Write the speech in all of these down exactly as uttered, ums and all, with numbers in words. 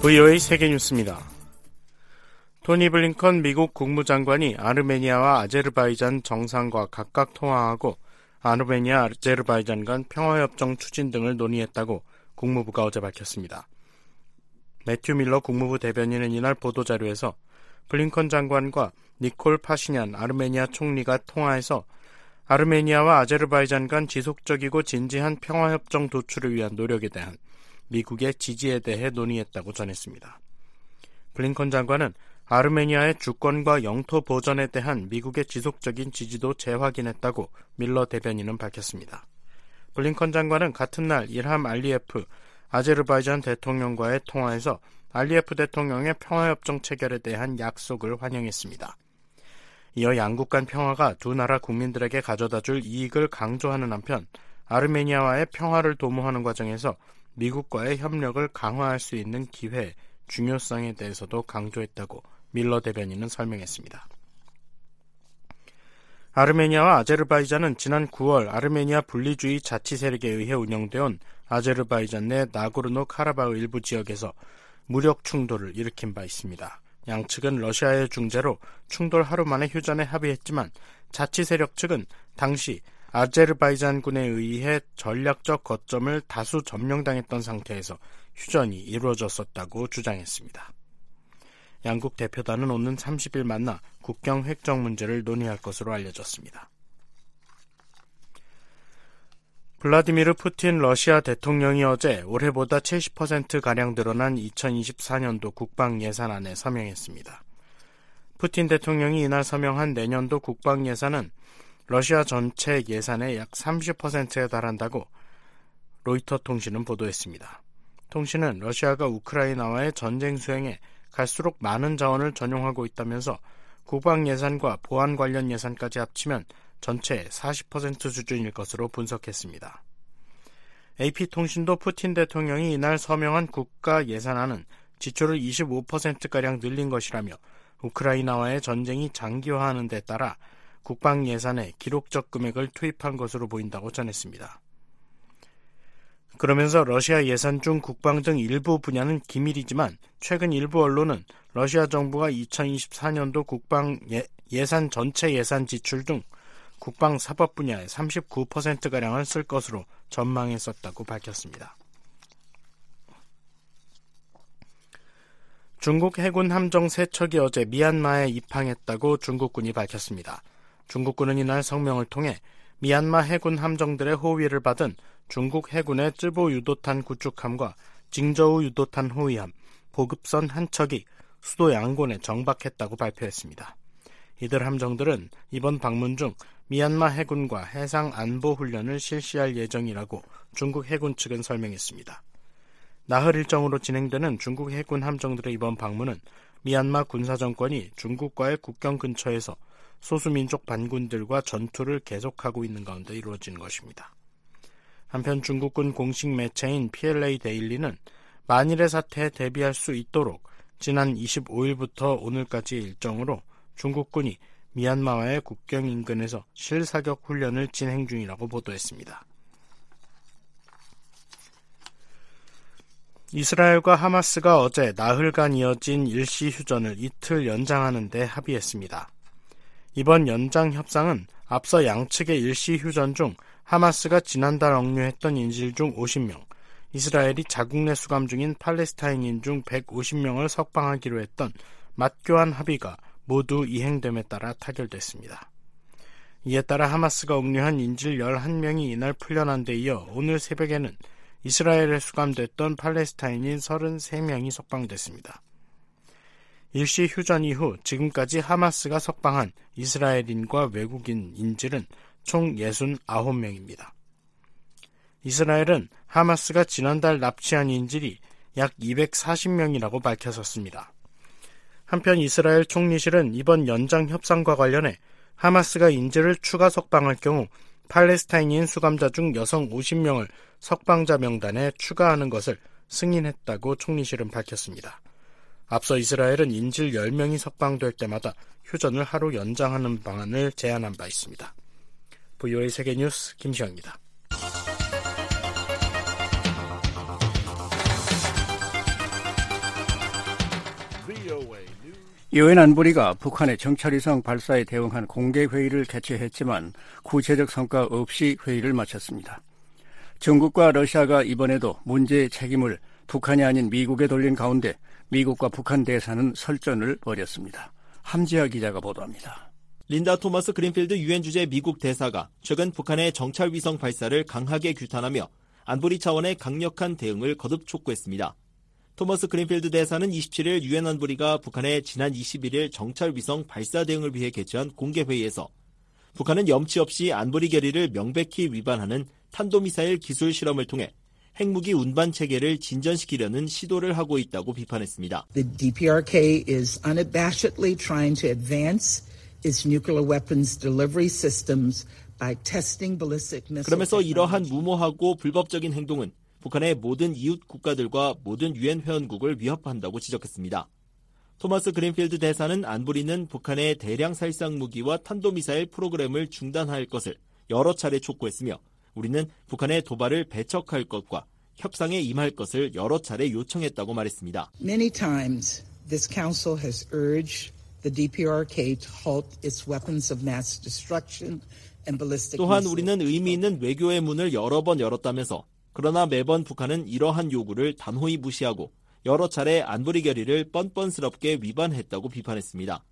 브이오에이 세계뉴스입니다. 토니 블링컨 미국 국무장관이 아르메니아와 아제르바이잔 정상과 각각 통화하고 아르메니아, 아제르바이잔 간 평화협정 추진 등을 논의했다고 국무부가 어제 밝혔습니다. 매튜 밀러 국무부 대변인은 이날 보도자료에서 블링컨 장관과 니콜 파시냔 아르메니아 총리가 통화해서 아르메니아와 아제르바이잔 간 지속적이고 진지한 평화협정 도출을 위한 노력에 대한 미국의 지지에 대해 논의했다고 전했습니다. 블링컨 장관은 아르메니아의 주권과 영토 보전에 대한 미국의 지속적인 지지도 재확인했다고 밀러 대변인은 밝혔습니다. 블링컨 장관은 같은 날 일함 알리예프 아제르바이잔 대통령과의 통화에서 알리예프 대통령의 평화협정 체결에 대한 약속을 환영했습니다. 이어 양국 간 평화가 두 나라 국민들에게 가져다줄 이익을 강조하는 한편 아르메니아와의 평화를 도모하는 과정에서 미국과의 협력을 강화할 수 있는 기회, 중요성에 대해서도 강조했다고 밀러 대변인은 설명했습니다. 아르메니아와 아제르바이잔은 지난 구월 아르메니아 분리주의 자치 세력에 의해 운영되어온 아제르바이잔 내 나고르노 카라바흐 일부 지역에서 무력 충돌을 일으킨 바 있습니다. 양측은 러시아의 중재로 충돌 하루 만에 휴전에 합의했지만 자치 세력 측은 당시 아제르바이잔군에 의해 전략적 거점을 다수 점령당했던 상태에서 휴전이 이루어졌었다고 주장했습니다. 양국 대표단은 오는 삼십 일 만나 국경 획정 문제를 논의할 것으로 알려졌습니다. 블라디미르 푸틴 러시아 대통령이 어제 올해보다 칠십 퍼센트가량 늘어난 이천이십사 년도 국방 예산안에 서명했습니다. 푸틴 대통령이 이날 서명한 내년도 국방 예산은 러시아 전체 예산의 약 삼십 퍼센트에 달한다고 로이터 통신은 보도했습니다. 통신은 러시아가 우크라이나와의 전쟁 수행에 갈수록 많은 자원을 전용하고 있다면서 국방 예산과 보안 관련 예산까지 합치면 전체의 사십 퍼센트 수준일 것으로 분석했습니다. 에이피통신도 푸틴 대통령이 이날 서명한 국가 예산안은 지출을 이십오 퍼센트가량 늘린 것이라며 우크라이나와의 전쟁이 장기화하는 데 따라 국방 예산에 기록적 금액을 투입한 것으로 보인다고 전했습니다. 그러면서 러시아 예산 중 국방 등 일부 분야는 기밀이지만 최근 일부 언론은 러시아 정부가 이천이십사 년도 국방 예, 예산 전체 예산 지출 중 국방 사법 분야의 삼십구 퍼센트가량을 쓸 것으로 전망했었다고 밝혔습니다. 중국 해군 함정 세 척이 어제 미얀마에 입항했다고 중국군이 밝혔습니다. 중국군은 이날 성명을 통해 미얀마 해군 함정들의 호위를 받은 중국 해군의 쯔보 유도탄 구축함과 징저우 유도탄 호위함, 보급선 한 척이 수도 양곤에 정박했다고 발표했습니다. 이들 함정들은 이번 방문 중 미얀마 해군과 해상 안보 훈련을 실시할 예정이라고 중국 해군 측은 설명했습니다. 나흘 일정으로 진행되는 중국 해군 함정들의 이번 방문은 미얀마 군사정권이 중국과의 국경 근처에서 소수민족 반군들과 전투를 계속하고 있는 가운데 이루어진 것입니다. 한편 중국군 공식 매체인 피엘에이 데일리는 만일의 사태에 대비할 수 있도록 지난 이십오 일부터 오늘까지 일정으로 중국군이 미얀마와의 국경 인근에서 실사격 훈련을 진행 중이라고 보도했습니다. 이스라엘과 하마스가 어제 나흘간 이어진 일시 휴전을 이틀 연장하는 데 합의했습니다. 이번 연장 협상은 앞서 양측의 일시 휴전 중 하마스가 지난달 억류했던 인질 중 오십 명, 이스라엘이 자국 내 수감 중인 팔레스타인인 중 백오십 명을 석방하기로 했던 맞교환 합의가 모두 이행됨에 따라 타결됐습니다. 이에 따라 하마스가 억류한 인질 열한 명이 이날 풀려난 데 이어 오늘 새벽에는 이스라엘에 수감됐던 팔레스타인인 서른세 명이 석방됐습니다. 일시 휴전 이후 지금까지 하마스가 석방한 이스라엘인과 외국인 인질은 총 육십구 명입니다. 이스라엘은 하마스가 지난달 납치한 인질이 약 이백사십 명이라고 밝혔었습니다. 한편 이스라엘 총리실은 이번 연장 협상과 관련해 하마스가 인질을 추가 석방할 경우 팔레스타인인 수감자 중 여성 오십 명을 석방자 명단에 추가하는 것을 승인했다고 총리실은 밝혔습니다. 앞서 이스라엘은 인질 십 명이 석방될 때마다 휴전을 하루 연장하는 방안을 제안한 바 있습니다. 브이오에이 세계뉴스 김시영입니다. 유엔 안보리가 북한의 정찰위성 발사에 대응한 공개회의를 개최했지만 구체적 성과 없이 회의를 마쳤습니다. 중국과 러시아가 이번에도 문제의 책임을 북한이 아닌 미국에 돌린 가운데 미국과 북한 대사는 설전을 벌였습니다. 함지아 기자가 보도합니다. 린다 토머스 그린필드 유엔 주재 미국 대사가 최근 북한의 정찰위성 발사를 강하게 규탄하며 안보리 차원의 강력한 대응을 거듭 촉구했습니다. 토머스 그린필드 대사는 이십칠일 유엔 안보리가 북한의 지난 이십일일 정찰위성 발사 대응을 위해 개최한 공개회의에서 북한은 염치 없이 안보리 결의를 명백히 위반하는 탄도미사일 기술 실험을 통해 핵무기 운반 체계를 진전시키려는 시도를 하고 있다고 비판했습니다. The 디피아르케이 is unabashedly trying to advance its nuclear weapons delivery systems by testing ballistic missile. 그러면서 이러한 무모하고 불법적인 행동은 북한의 모든 이웃 국가들과 모든 유엔 회원국을 위협한다고 지적했습니다. 토머스 그린필드 대사는 안보리는 북한의 대량 살상 무기와 탄도미사일 프로그램을 중단할 것을 여러 차례 촉구했으며 우리는 북한의 도발을 배척할 것과 협상에 임할 것을 여러 차례 요청했다고 말했습니다. Many times this council has urged the 디피아르케이 to halt its weapons of mass destruction and ballistic 또한 missiles. 우리는 의미 있는 외교의 문을 여러 번 열었다면서 그러나 매번 북한은 이러한 요구를 단호히 무시하고 여러 차례 안보리 결의를 뻔뻔스럽게 위반했다고 비판했습니다.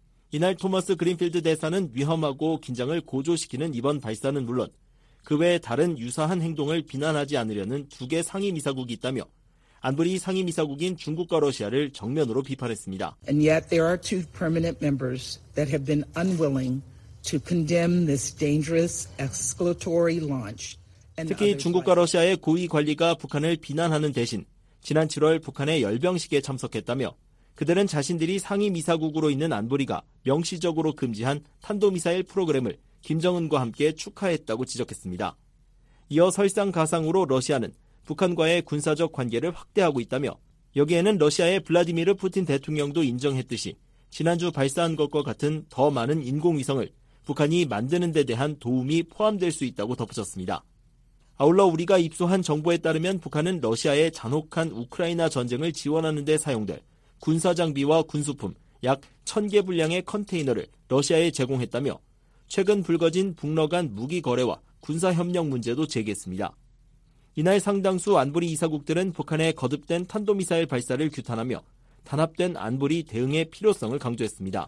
이날 토머스 그린필드 대사는 위험하고 긴장을 고조시키는 이번 발사는 물론 그 외에 다른 유사한 행동을 비난하지 않으려는 두 개 상임이사국이 있다며 안보리 상임이사국인 중국과 러시아를 정면으로 비판했습니다. And yet there are two permanent members that have been unwilling to condemn this dangerous escalatory launch. 특히 중국과 러시아의 고위 관리가 북한을 비난하는 대신 지난 칠월 북한의 열병식에 참석했다며 그들은 자신들이 상임이사국으로 있는 안보리가 명시적으로 금지한 탄도미사일 프로그램을 김정은과 함께 축하했다고 지적했습니다. 이어 설상가상으로 러시아는 북한과의 군사적 관계를 확대하고 있다며 여기에는 러시아의 블라디미르 푸틴 대통령도 인정했듯이 지난주 발사한 것과 같은 더 많은 인공위성을 북한이 만드는 데 대한 도움이 포함될 수 있다고 덧붙였습니다. 아울러 우리가 입수한 정보에 따르면 북한은 러시아의 잔혹한 우크라이나 전쟁을 지원하는 데 사용될 군사장비와 군수품 약 천 개 분량의 컨테이너를 러시아에 제공했다며 최근 불거진 북러 간 무기 거래와 군사협력 문제도 제기했습니다. 이날 상당수 안보리 이사국들은 북한의 거듭된 탄도미사일 발사를 규탄하며 단합된 안보리 대응의 필요성을 강조했습니다.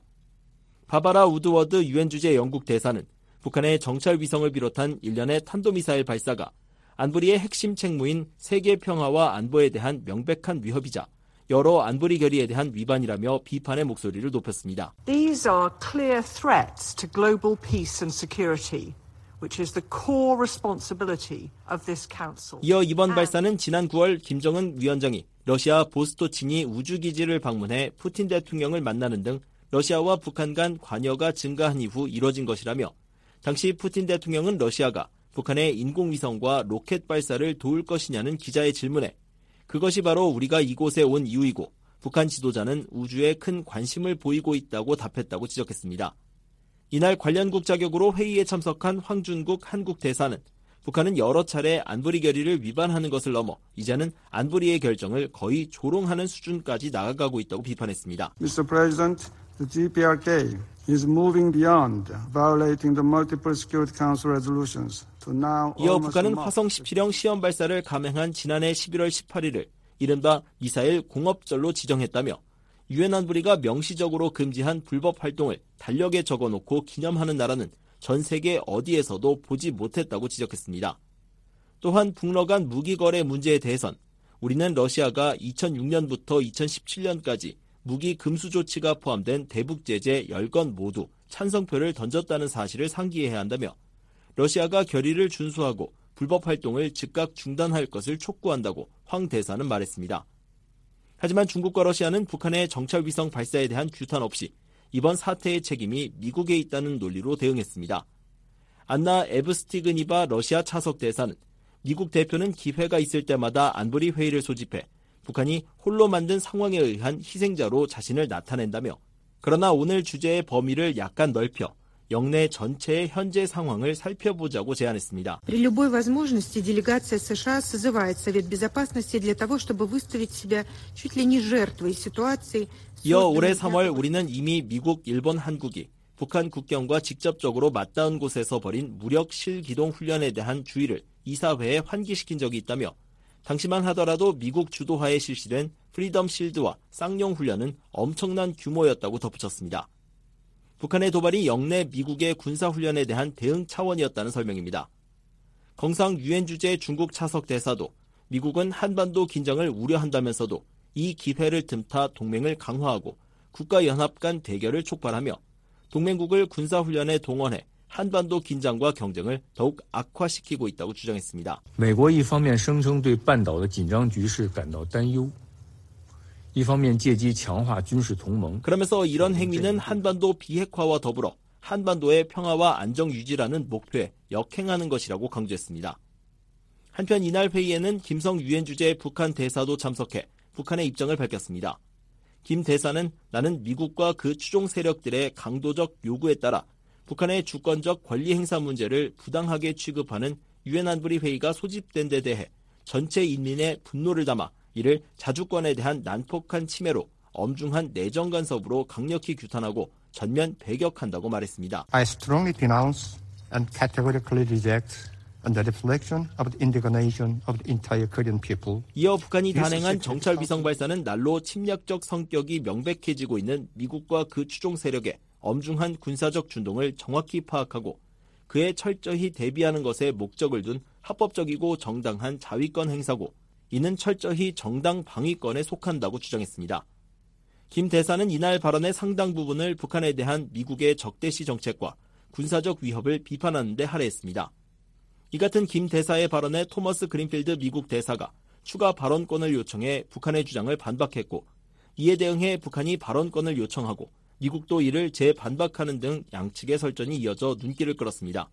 바바라 우드워드 유엔 주재 영국 대사는 북한의 정찰위성을 비롯한 일련의 탄도미사일 발사가 안보리의 핵심 책무인 세계 평화와 안보에 대한 명백한 위협이자 여러 안보리 결의에 대한 위반이라며 비판의 목소리를 높였습니다. These are clear threats to global peace and security, which is the core responsibility of this council. 이어 이번 발사는 지난 구월 김정은 위원장이 러시아 보스토치니 우주기지를 방문해 푸틴 대통령을 만나는 등 러시아와 북한 간 관여가 증가한 이후 이뤄진 것이라며 당시 푸틴 대통령은 러시아가 북한의 인공위성과 로켓 발사를 도울 것이냐는 기자의 질문에 그것이 바로 우리가 이곳에 온 이유이고 북한 지도자는 우주에 큰 관심을 보이고 있다고 답했다고 지적했습니다. 이날 관련국 자격으로 회의에 참석한 황준국 한국 대사는 북한은 여러 차례 안보리 결의를 위반하는 것을 넘어 이제는 안보리의 결정을 거의 조롱하는 수준까지 나아가고 있다고 비판했습니다. 미스터 President, the 디피아르케이 is moving beyond violating the multiple Security Council resolutions to now. 이어 북한은 화성 십칠형 시험 발사를 감행한 지난해 십일월 십팔일을 이른바 미사일 공업절로 지정했다며 유엔 안보리가 명시적으로 금지한 불법 활동을 달력에 적어놓고 기념하는 나라는 전 세계 어디에서도 보지 못했다고 지적했습니다. 또한 북러 간 무기 거래 문제에 대해선 우리는 러시아가 이천육년부터 이천십칠년까지 무기 금수 조치가 포함된 대북 제재 열 건 모두 찬성표를 던졌다는 사실을 상기해야 한다며 러시아가 결의를 준수하고 불법 활동을 즉각 중단할 것을 촉구한다고 황 대사는 말했습니다. 하지만 중국과 러시아는 북한의 정찰위성 발사에 대한 규탄 없이 이번 사태의 책임이 미국에 있다는 논리로 대응했습니다. 안나 에브스티그니바 러시아 차석 대사는 미국 대표는 기회가 있을 때마다 안보리 회의를 소집해 북한이 홀로 만든 상황에 의한 희생자로 자신을 나타낸다며 그러나 오늘 주제의 범위를 약간 넓혀 영내 전체의 현재 상황을 살펴보자고 제안했습니다. При любой возможности делегация США созывает Совет Безопасности для того, чтобы выставить себя чуть ли не жертвой ситуации. 이어 올해 삼월 우리는 이미 미국, 일본, 한국이 북한 국경과 직접적으로 맞닿은 곳에서 벌인 무력 실기동 훈련에 대한 주의를 이사회에 환기시킨 적이 있다며 당시만 하더라도 미국 주도하에 실시된 프리덤 실드와 쌍용 훈련은 엄청난 규모였다고 덧붙였습니다. 북한의 도발이 영내 미국의 군사훈련에 대한 대응 차원이었다는 설명입니다. 경상 유엔 주재 중국 차석 대사도 미국은 한반도 긴장을 우려한다면서도 이 기회를 틈타 동맹을 강화하고 국가연합 간 대결을 촉발하며 동맹국을 군사훈련에 동원해 한반도 긴장과 경쟁을 더욱 악화시키고 있다고 주장했습니다. 美国一方面声称对半岛的紧张局势感到担忧，一方面借机强化军事同盟. 그러면서 이런 행위는 한반도 비핵화와 더불어 한반도의 평화와 안정 유지라는 목표에 역행하는 것이라고 강조했습니다. 한편 이날 회의에는 김성 유엔 주재 북한 대사도 참석해 북한의 입장을 밝혔습니다. 김 대사는 나는 미국과 그 추종 세력들의 강도적 요구에 따라 북한의 주권적 권리 행사 문제를 부당하게 취급하는 유엔 안보리 회의가 소집된 데 대해 전체 인민의 분노를 담아 이를 자주권에 대한 난폭한 침해로 엄중한 내정 간섭으로 강력히 규탄하고 전면 배격한다고 말했습니다. I strongly denounce and categorically reject and the reflection of the indignation of the entire Korean people. 이어 북한이 단행한 정찰 위성 발사는 날로 침략적 성격이 명백해지고 있는 미국과 그 추종 세력의 엄중한 군사적 준동을 정확히 파악하고 그에 철저히 대비하는 것에 목적을 둔 합법적이고 정당한 자위권 행사고 이는 철저히 정당 방위권에 속한다고 주장했습니다. 김 대사는 이날 발언의 상당 부분을 북한에 대한 미국의 적대시 정책과 군사적 위협을 비판하는 데 할애했습니다. 이 같은 김 대사의 발언에 토머스 그린필드 미국 대사가 추가 발언권을 요청해 북한의 주장을 반박했고 이에 대응해 북한이 발언권을 요청하고 미국도 이를 재반박하는 등 양측의 설전이 이어져 눈길을 끌었습니다.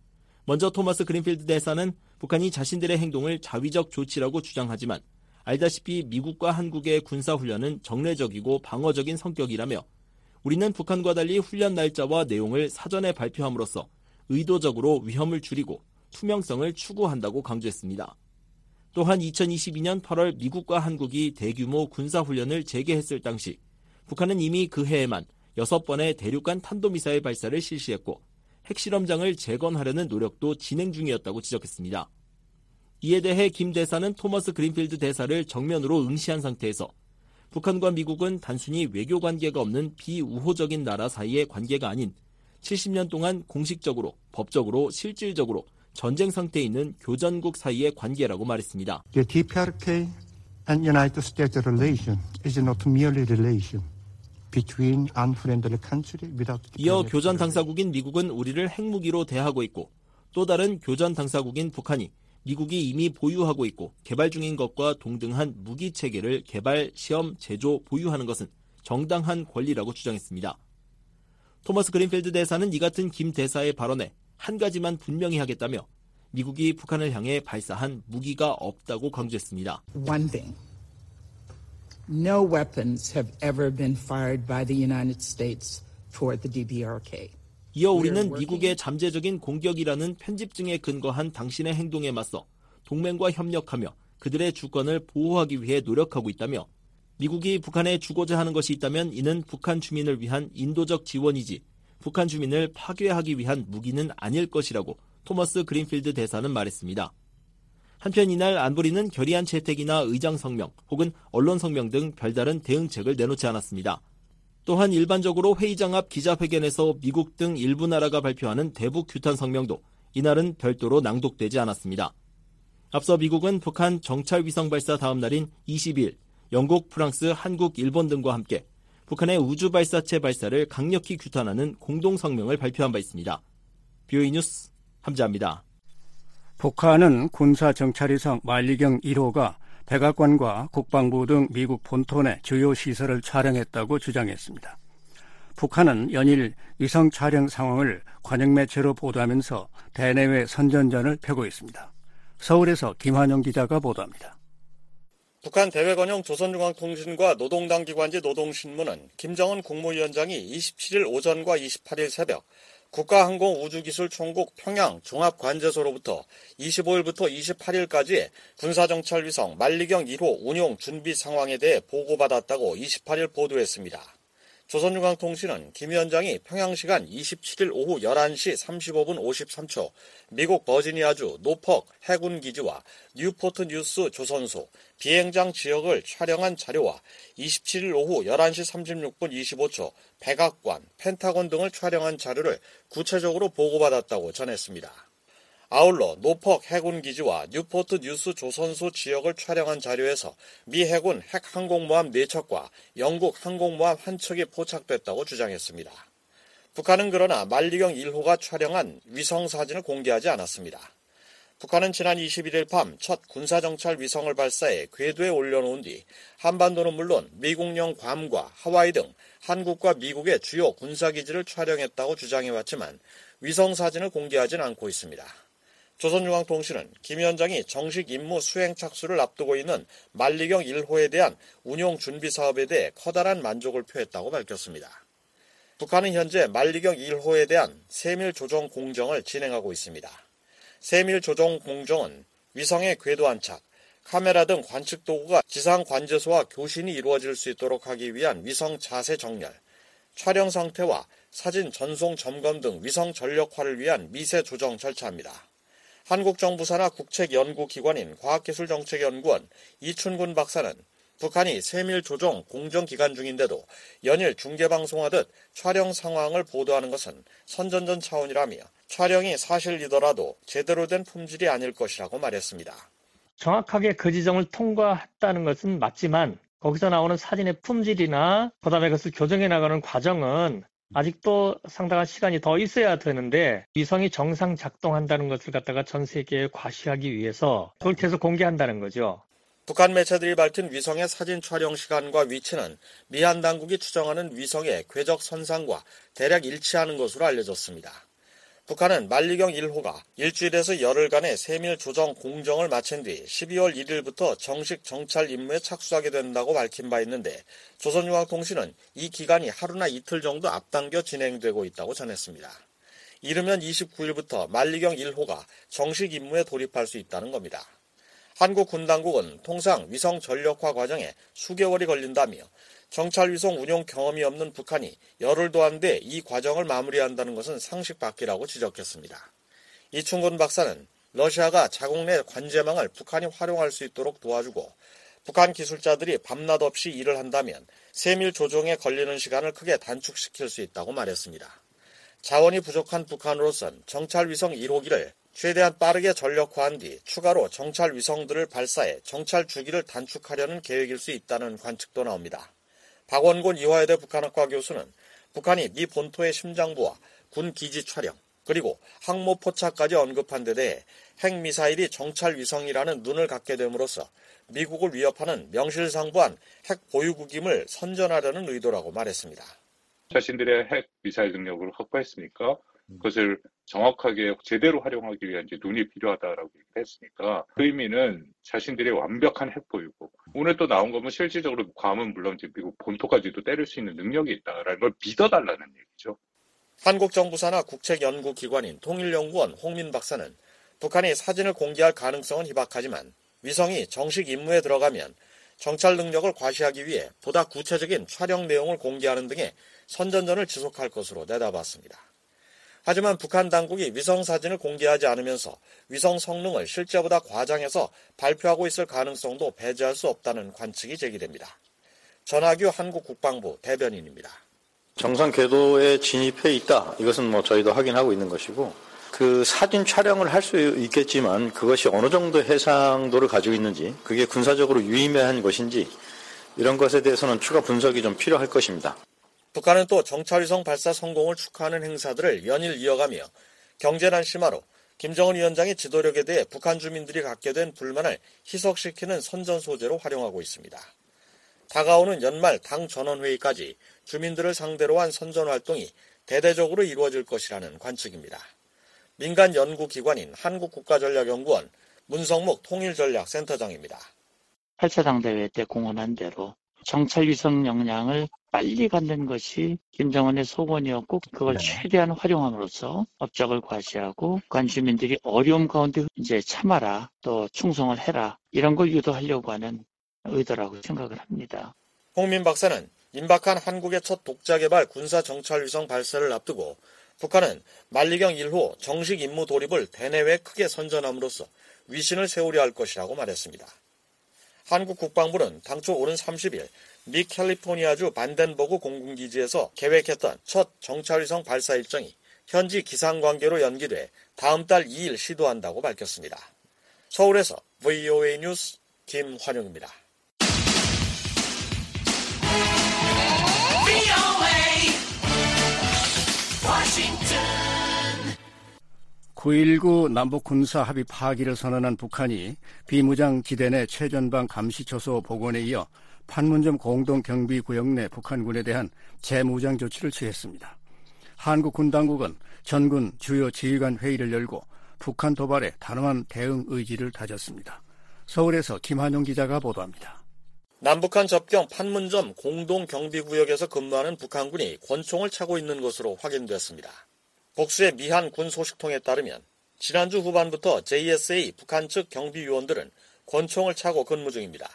먼저 토머스 그린필드 대사는 북한이 자신들의 행동을 자위적 조치라고 주장하지만 알다시피 미국과 한국의 군사훈련은 정례적이고 방어적인 성격이라며 우리는 북한과 달리 훈련 날짜와 내용을 사전에 발표함으로써 의도적으로 위험을 줄이고 투명성을 추구한다고 강조했습니다. 또한 이천이십이 년 팔월 미국과 한국이 대규모 군사훈련을 재개했을 당시 북한은 이미 그 해에만 여섯 번의 대륙간 탄도미사일 발사를 실시했고 핵실험장을 재건하려는 노력도 진행 중이었다고 지적했습니다. 이에 대해 김 대사는 토머스 그린필드 대사를 정면으로 응시한 상태에서 북한과 미국은 단순히 외교 관계가 없는 비우호적인 나라 사이의 관계가 아닌 칠십 년 동안 공식적으로, 법적으로, 실질적으로 전쟁 상태에 있는 교전국 사이의 관계라고 말했습니다. The 디피알케이 and United States relation is not merely relation between unfriendly countries without. 이어 교전 당사국인 미국은 우리를 핵무기로 대하고 있고 또 다른 교전 당사국인 북한이 미국이 이미 보유하고 있고 개발 중인 것과 동등한 무기 체계를 개발, 시험, 제조, 보유하는 것은 정당한 권리라고 주장했습니다. 토머스 그린필드 대사는 이 같은 김 대사의 발언에 한 가지만 분명히 하겠다며 미국이 북한을 향해 발사한 무기가 없다고 강조했습니다. One thing. No weapons have ever been fired by the United States toward the 디피알케이. 이어 우리는 미국의 잠재적인 공격이라는 편집증에 근거한 당신의 행동에 맞서 동맹과 협력하며 그들의 주권을 보호하기 위해 노력하고 있다며 미국이 북한에 주고자 하는 것이 있다면 이는 북한 주민을 위한 인도적 지원이지 북한 주민을 파괴하기 위한 무기는 아닐 것이라고 토머스 그린필드 대사는 말했습니다. 한편 이날 안보리는 결의안 채택이나 의장 성명 혹은 언론 성명 등 별다른 대응책을 내놓지 않았습니다. 또한 일반적으로 회의장 앞 기자회견에서 미국 등 일부 나라가 발표하는 대북 규탄 성명도 이날은 별도로 낭독되지 않았습니다. 앞서 미국은 북한 정찰 위성 발사 다음 날인 이십 일 영국, 프랑스, 한국, 일본 등과 함께 북한의 우주 발사체 발사를 강력히 규탄하는 공동 성명을 발표한 바 있습니다. 비오이 뉴스 함자합니다. 북한은 군사 정찰위성 만리경 일 호가 백악관과 국방부 등 미국 본토 내 주요 시설을 촬영했다고 주장했습니다. 북한은 연일 위성 촬영 상황을 관영 매체로 보도하면서 대내외 선전전을 펴고 있습니다. 서울에서 김환영 기자가 보도합니다. 북한 대외관용 조선중앙통신과 노동당 기관지 노동신문은 김정은 국무위원장이 이십칠 일 오전과 이십팔 일 새벽 국가항공우주기술총국 평양 종합관제소로부터 이십오일부터 이십팔일까지의 군사정찰위성 만리경 일 호 운용 준비 상황에 대해 보고받았다고 이십팔일 보도했습니다. 조선중앙통신은 김 위원장이 평양시간 이십칠일 오후 열한시 삼십오분 오십삼초 미국 버지니아주 노퍽 해군기지와 뉴포트 뉴스 조선소, 비행장 지역을 촬영한 자료와 이십칠일 오후 열한시 삼십육분 이십오초 백악관, 펜타곤 등을 촬영한 자료를 구체적으로 보고받았다고 전했습니다. 아울러 노퍽 해군기지와 뉴포트 뉴스 조선소 지역을 촬영한 자료에서 미 해군 핵항공모함 네 척과 영국 항공모함 한 척이 포착됐다고 주장했습니다. 북한은 그러나 만리경 일 호가 촬영한 위성사진을 공개하지 않았습니다. 북한은 지난 이십일일 밤 첫 군사정찰 위성을 발사해 궤도에 올려놓은 뒤 한반도는 물론 미국령 괌과 하와이 등 한국과 미국의 주요 군사기지를 촬영했다고 주장해왔지만 위성사진을 공개하진 않고 있습니다. 조선중앙통신은 김 위원장이 정식 임무 수행 착수를 앞두고 있는 만리경 일 호에 대한 운용 준비 사업에 대해 커다란 만족을 표했다고 밝혔습니다. 북한은 현재 만리경 일 호에 대한 세밀 조정 공정을 진행하고 있습니다. 세밀 조정 공정은 위성의 궤도 안착, 카메라 등 관측 도구가 지상 관제소와 교신이 이루어질 수 있도록 하기 위한 위성 자세 정렬, 촬영 상태와 사진 전송 점검 등 위성 전력화를 위한 미세 조정 절차입니다. 한국 정부 산하 국책연구기관인 과학기술정책연구원 이춘군 박사는 북한이 세밀 조정 공정 기간 중인데도 연일 중계방송하듯 촬영 상황을 보도하는 것은 선전전 차원이라며 촬영이 사실이더라도 제대로 된 품질이 아닐 것이라고 말했습니다. 정확하게 그 지점을 통과했다는 것은 맞지만 거기서 나오는 사진의 품질이나 그다음에 그것을 교정해 나가는 과정은 아직도 상당한 시간이 더 있어야 되는데 위성이 정상 작동한다는 것을 갖다가 전 세계에 과시하기 위해서 그걸 계속 공개한다는 거죠. 북한 매체들이 밝힌 위성의 사진 촬영 시간과 위치는 미한 당국이 추정하는 위성의 궤적 선상과 대략 일치하는 것으로 알려졌습니다. 북한은 만리경 일 호가 일주일에서 열흘간의 세밀 조정 공정을 마친 뒤 십이월 일일부터 정식 정찰 임무에 착수하게 된다고 밝힌 바 있는데 조선중앙통신은 이 기간이 하루나 이틀 정도 앞당겨 진행되고 있다고 전했습니다. 이르면 이십구일부터 만리경 일 호가 정식 임무에 돌입할 수 있다는 겁니다. 한국 군당국은 통상 위성 전력화 과정에 수개월이 걸린다며 정찰위성 운용 경험이 없는 북한이 열흘도 안 돼 이 과정을 마무리한다는 것은 상식 밖이라고 지적했습니다. 이춘곤 박사는 러시아가 자국 내 관제망을 북한이 활용할 수 있도록 도와주고 북한 기술자들이 밤낮 없이 일을 한다면 세밀 조정에 걸리는 시간을 크게 단축시킬 수 있다고 말했습니다. 자원이 부족한 북한으로선 정찰위성 일 호기를 최대한 빠르게 전력화한 뒤 추가로 정찰 위성들을 발사해 정찰 주기를 단축하려는 계획일 수 있다는 관측도 나옵니다. 박원곤 이화여대 북한학과 교수는 북한이 미 본토의 심장부와 군 기지 촬영, 그리고 항모 포착까지 언급한 데 대해 핵미사일이 정찰 위성이라는 눈을 갖게 됨으로써 미국을 위협하는 명실상부한 핵 보유국임을 선전하려는 의도라고 말했습니다. 자신들의 핵 미사일 능력을 확보했으니까 그것을 정확하게 제대로 활용하기 위한 이제 눈이 필요하다라고 얘기했으니까 그 의미는 자신들의 완벽한 핵보유고 오늘 또 나온 거면 실질적으로 괌은 물론 이제 미국 본토까지도 때릴 수 있는 능력이 있다라는 걸 믿어달라는 얘기죠. 한국 정부 산하 국책연구기관인 통일연구원 홍민 박사는 북한이 사진을 공개할 가능성은 희박하지만 위성이 정식 임무에 들어가면 정찰 능력을 과시하기 위해 보다 구체적인 촬영 내용을 공개하는 등의 선전전을 지속할 것으로 내다봤습니다. 하지만 북한 당국이 위성 사진을 공개하지 않으면서 위성 성능을 실제보다 과장해서 발표하고 있을 가능성도 배제할 수 없다는 관측이 제기됩니다. 전하규 한국 국방부 대변인입니다. 정상 궤도에 진입해 있다. 이것은 뭐 저희도 확인하고 있는 것이고 그 사진 촬영을 할 수 있겠지만 그것이 어느 정도 해상도를 가지고 있는지 그게 군사적으로 유의미한 것인지 이런 것에 대해서는 추가 분석이 좀 필요할 것입니다. 북한은 또 정찰위성 발사 성공을 축하하는 행사들을 연일 이어가며 경제난 심화로 김정은 위원장의 지도력에 대해 북한 주민들이 갖게 된 불만을 희석시키는 선전 소재로 활용하고 있습니다. 다가오는 연말 당 전원회의까지 주민들을 상대로 한 선전 활동이 대대적으로 이루어질 것이라는 관측입니다. 민간 연구기관인 한국국가전략연구원 문성목 통일전략센터장입니다. 팔 차 당대회 때 공언한 대로 정찰위성 역량을 빨리 갖는 것이 김정은의 소원이었고 그걸 네. 최대한 활용함으로써 업적을 과시하고 북한 주민들이 어려움 가운데 이제 참아라, 또 충성을 해라, 이런 걸 유도하려고 하는 의도라고 생각을 합니다. 홍민 박사는 임박한 한국의 첫 독자개발 군사정찰위성 발사를 앞두고 북한은 만리경 일 호 정식 임무 돌입을 대내외에 크게 선전함으로써 위신을 세우려 할 것이라고 말했습니다. 한국 국방부는 당초 오는 삼십 일 미 캘리포니아주 반덴버그 공군기지에서 계획했던 첫 정찰위성 발사 일정이 현지 기상 관계로 연기돼 다음 달 이 일 시도한다고 밝혔습니다. 서울에서 브이오에이 뉴스 김환영입니다. 구일구 남북군사합의 파기를 선언한 북한이 비무장 지대 내 최전방 감시초소 복원에 이어 판문점 공동경비구역 내 북한군에 대한 재무장 조치를 취했습니다. 한국 군 당국은 전군 주요 지휘관 회의를 열고 북한 도발에 단호한 대응 의지를 다졌습니다. 서울에서 김한용 기자가 보도합니다. 남북한 접경 판문점 공동경비구역에서 근무하는 북한군이 권총을 차고 있는 것으로 확인됐습니다. 복수의 미한 군 소식통에 따르면 지난주 후반부터 제이에스에이 북한 측 경비요원들은 권총을 차고 근무 중입니다.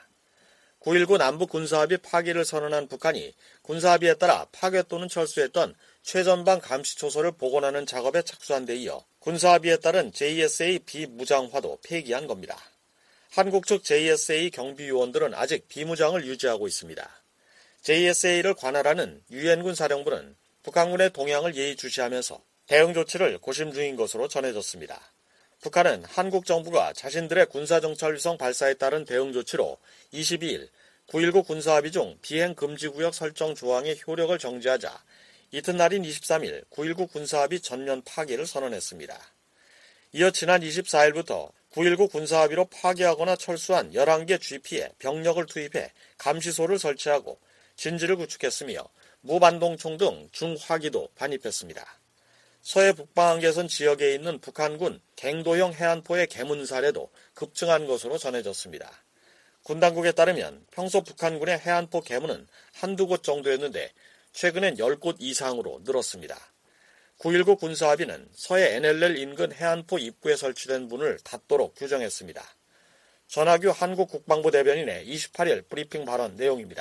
구일구 남북군사합의 파기를 선언한 북한이 군사합의에 따라 파괴 또는 철수했던 최전방 감시초소를 복원하는 작업에 착수한 데 이어 군사합의에 따른 제이에스에이 비무장화도 폐기한 겁니다. 한국 측 제이에스에이 경비요원들은 아직 비무장을 유지하고 있습니다. 제이에스에이를 관할하는 유엔군 사령부는 북한군의 동향을 예의주시하면서 대응 조치를 고심 중인 것으로 전해졌습니다. 북한은 한국 정부가 자신들의 군사정찰위성 발사에 따른 대응 조치로 이십이 일 구일구 군사합의 중 비행금지구역 설정 조항의 효력을 정지하자 이튿날인 이십삼 일 구일구 군사합의 전면 파기를 선언했습니다. 이어 지난 이십사 일부터 구일구 군사합의로 파기하거나 철수한 열한 개 지피에 병력을 투입해 감시소를 설치하고 진지를 구축했으며 무반동총 등 중화기도 반입했습니다. 서해 북방한계선 지역에 있는 북한군 갱도형 해안포의 개문 사례도 급증한 것으로 전해졌습니다. 군 당국에 따르면 평소 북한군의 해안포 개문은 한두 곳 정도였는데 최근엔 열 곳 이상으로 늘었습니다. 구일구 군사합의는 서해 엔엘엘 인근 해안포 입구에 설치된 문을 닫도록 규정했습니다. 전하규 한국 국방부 대변인의 이십팔 일 브리핑 발언 내용입니다.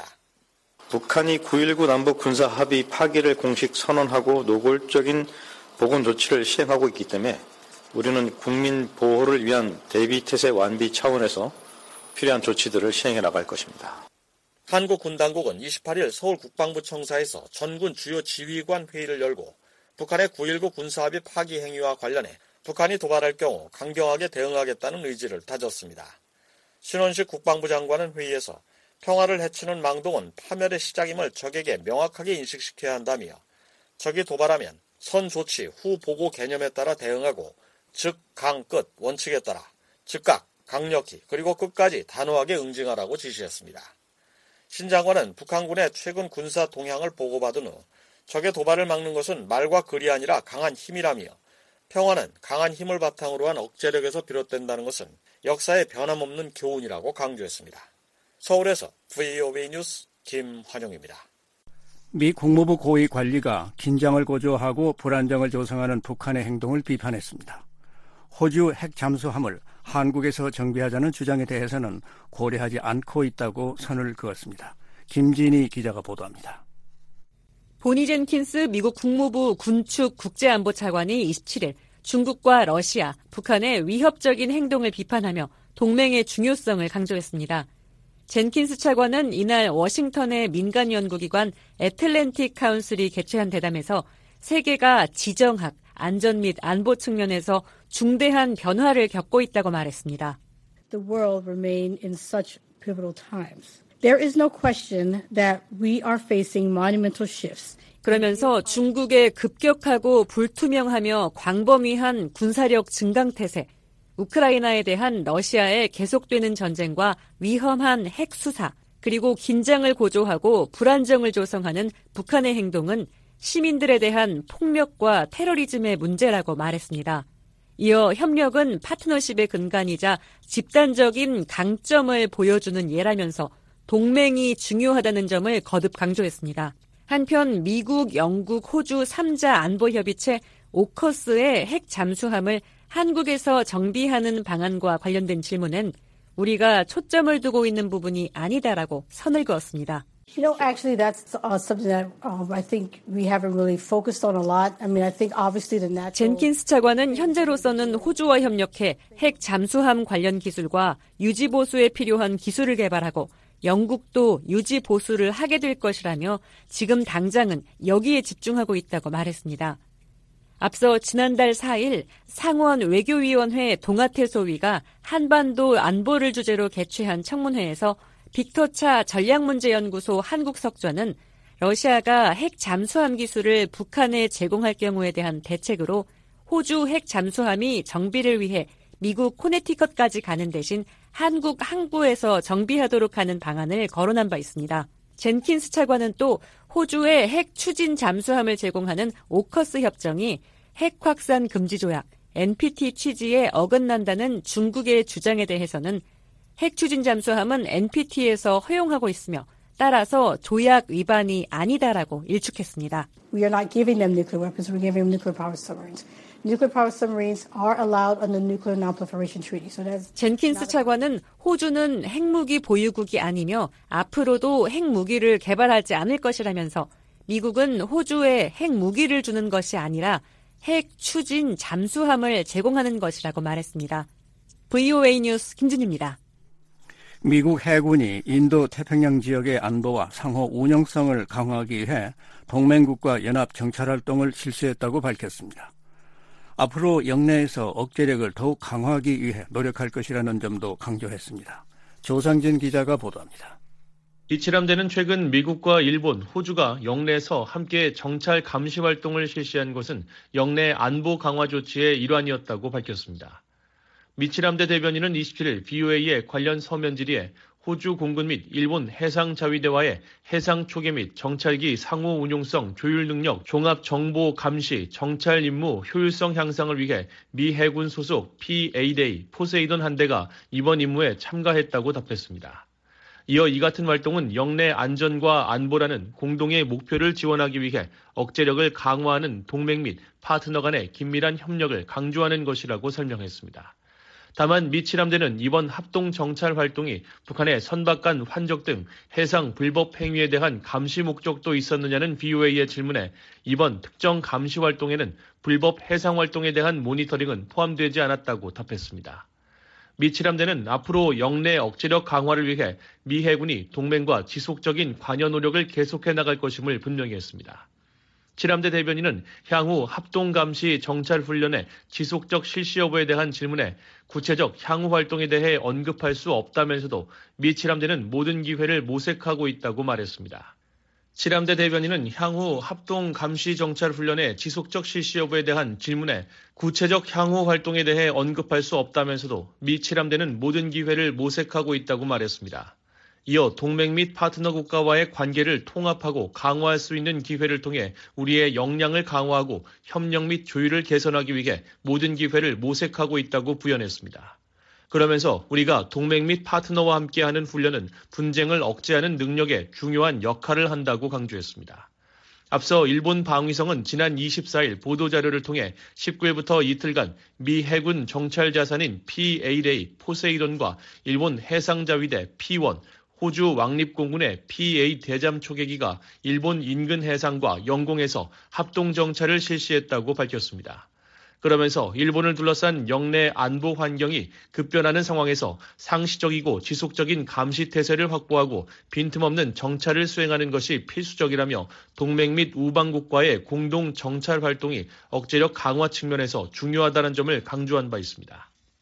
북한이 구일구 남북군사합의 파기를 공식 선언하고 노골적인 복원 조치를 시행하고 있기 때문에 우리는 국민 보호를 위한 대비태세 완비 차원에서 필요한 조치들을 시행해 나갈 것입니다. 한국 군 당국은 이십팔 일 서울 국방부청사에서 전군 주요 지휘관 회의를 열고 북한의 구일구 군사합의 파기 행위와 관련해 북한이 도발할 경우 강경하게 대응하겠다는 의지를 다졌습니다. 신원식 국방부 장관은 회의에서 평화를 해치는 망동은 파멸의 시작임을 적에게 명확하게 인식시켜야 한다며 적이 도발하면 선 조치 후 보고 개념에 따라 대응하고 즉, 강, 끝 원칙에 따라 즉각, 강력히 그리고 끝까지 단호하게 응징하라고 지시했습니다. 신 장관은 북한군의 최근 군사 동향을 보고받은 후 적의 도발을 막는 것은 말과 글이 아니라 강한 힘이라며 평화는 강한 힘을 바탕으로 한 억제력에서 비롯된다는 것은 역사의 변함없는 교훈이라고 강조했습니다. 서울에서 브이오에이 뉴스 김환영입니다. 미 국무부 고위 관리가 긴장을 고조하고 불안정을 조성하는 북한의 행동을 비판했습니다. 호주 핵 잠수함을 한국에서 정비하자는 주장에 대해서는 고려하지 않고 있다고 선을 그었습니다. 김진희 기자가 보도합니다. 보니 젠킨스 미국 국무부 군축 국제안보차관이 이십칠 일 중국과 러시아, 북한의 위협적인 행동을 비판하며 동맹의 중요성을 강조했습니다. 젠킨스 차관은 이날 워싱턴의 민간 연구기관 애틀랜틱 카운슬이 개최한 대담에서 세계가 지정학, 안전 및 안보 측면에서 중대한 변화를 겪고 있다고 말했습니다. The world remain in such pivotal times. There is no question that we are facing monumental shifts. 그러면서 중국의 급격하고 불투명하며 광범위한 군사력 증강태세, 우크라이나에 대한 러시아의 계속되는 전쟁과 위험한 핵 수사, 그리고 긴장을 고조하고 불안정을 조성하는 북한의 행동은 시민들에 대한 폭력과 테러리즘의 문제라고 말했습니다. 이어 협력은 파트너십의 근간이자 집단적인 강점을 보여주는 예라면서 동맹이 중요하다는 점을 거듭 강조했습니다. 한편 미국, 영국, 호주 삼 자 안보협의체 오커스의 핵 잠수함을 한국에서 정비하는 방안과 관련된 질문엔 우리가 초점을 두고 있는 부분이 아니다라고 선을 그었습니다. You know, actually, that's uh, something that um, I think we haven't really focused on a lot. I mean, I think obviously the natural. 젠킨스 차관은 현재로서는 호주와 협력해 핵 잠수함 관련 기술과 유지 보수에 필요한 기술을 개발하고 영국도 유지 보수를 하게 될 것이라며 지금 당장은 여기에 집중하고 있다고 말했습니다. 앞서 지난달 사 일 상원 외교위원회 동아태소위가 한반도 안보를 주제로 개최한 청문회에서 빅터차 전략문제연구소 한국석좌는 러시아가 핵 잠수함 기술을 북한에 제공할 경우에 대한 대책으로 호주 핵 잠수함이 정비를 위해 미국 코네티컷까지 가는 대신 한국 항구에서 정비하도록 하는 방안을 거론한 바 있습니다. 젠킨스 차관은 또 호주의 핵 추진 잠수함을 제공하는 오커스 협정이 핵 확산 금지 조약 엔피티 취지에 어긋난다는 중국의 주장에 대해서는 핵 추진 잠수함은 엔피티에서 허용하고 있으며 따라서 조약 위반이 아니다라고 일축했습니다. We are not giving them nuclear weapons. We're giving them nuclear-powered submarines. Nuclear-powered submarines are allowed under the Nuclear Non-Proliferation Treaty. So that's 젠킨스 차관은 호주는 핵무기 보유국이 아니며 앞으로도 핵무기를 개발하지 않을 것이라면서 미국은 호주에 핵무기를 주는 것이 아니라 핵 추진 잠수함을 제공하는 것이라고 말했습니다. 브이오에이 뉴스 김준희입니다. 미국 해군이 인도 태평양 지역의 안보와 상호 운영성을 강화하기 위해 동맹국과 연합 정찰활동을 실시했다고 밝혔습니다. 앞으로 영내에서 억제력을 더욱 강화하기 위해 노력할 것이라는 점도 강조했습니다. 조상진 기자가 보도합니다. 이칠함대는 최근 미국과 일본, 호주가 영내에서 함께 정찰 감시 활동을 실시한 것은 영내 안보 강화 조치의 일환이었다고 밝혔습니다. 미칠함대 대변인은 이십칠일 브이오에이의 관련 서면 질의에 호주 공군 및 일본 해상자위대와의 해상 초계 및 정찰기 상호 운용성 조율 능력 종합 정보 감시 정찰 임무 효율성 향상을 위해 미 해군 소속 피에이데이 포세이돈 한대가 이번 임무에 참가했다고 답했습니다. 이어 이 같은 활동은 영내 안전과 안보라는 공동의 목표를 지원하기 위해 억제력을 강화하는 동맹 및 파트너 간의 긴밀한 협력을 강조하는 것이라고 설명했습니다. 다만 미칠함대는 이번 합동 정찰 활동이 북한의 선박간 환적 등 해상 불법 행위에 대한 감시 목적도 있었느냐는 브이오에이의 질문에 이번 특정 감시 활동에는 불법 해상 활동에 대한 모니터링은 포함되지 않았다고 답했습니다. 미칠함대는 앞으로 영내 억제력 강화를 위해 미 해군이 동맹과 지속적인 관여 노력을 계속해 나갈 것임을 분명히 했습니다. 칠함대 대변인은 향후 합동감시 정찰훈련의 지속적 실시 여부에 대한 질문에 구체적 향후 활동에 대해 언급할 수 없다면서도 미 칠함대는 모든 기회를 모색하고 있다고 말했습니다. 칠함대 대변인은 향후 합동감시 정찰훈련의 지속적 실시 여부에 대한 질문에 구체적 향후 활동에 대해 언급할 수 없다면서도 미 칠함대는 모든 기회를 모색하고 있다고 말했습니다. 이어 동맹 및 파트너 국가와의 관계를 통합하고 강화할 수 있는 기회를 통해 우리의 역량을 강화하고 협력 및 조율을 개선하기 위해 모든 기회를 모색하고 있다고 부연했습니다. 그러면서 우리가 동맹 및 파트너와 함께하는 훈련은 분쟁을 억제하는 능력에 중요한 역할을 한다고 강조했습니다. 앞서 일본 방위성은 지난 이십사일 보도자료를 통해 십구일부터 이틀간 미 해군 정찰 자산인 피에이데이 포세이돈과 일본 해상자위대 피원, 호주 왕립공군의 피에이 대잠 초계기가 일본 인근 해상과 영공에서 합동정찰을 실시했다고 밝혔습니다. 그러면서 일본을 둘러싼 영내 안보 환경이 급변하는 상황에서 상시적이고 지속적인 감시 태세를 확보하고 빈틈없는 정찰을 수행하는 것이 필수적이라며 동맹 및 우방국과의 공동 정찰 활동이 억제력 강화 측면에서 중요하다는 점을 강조한 바 있습니다.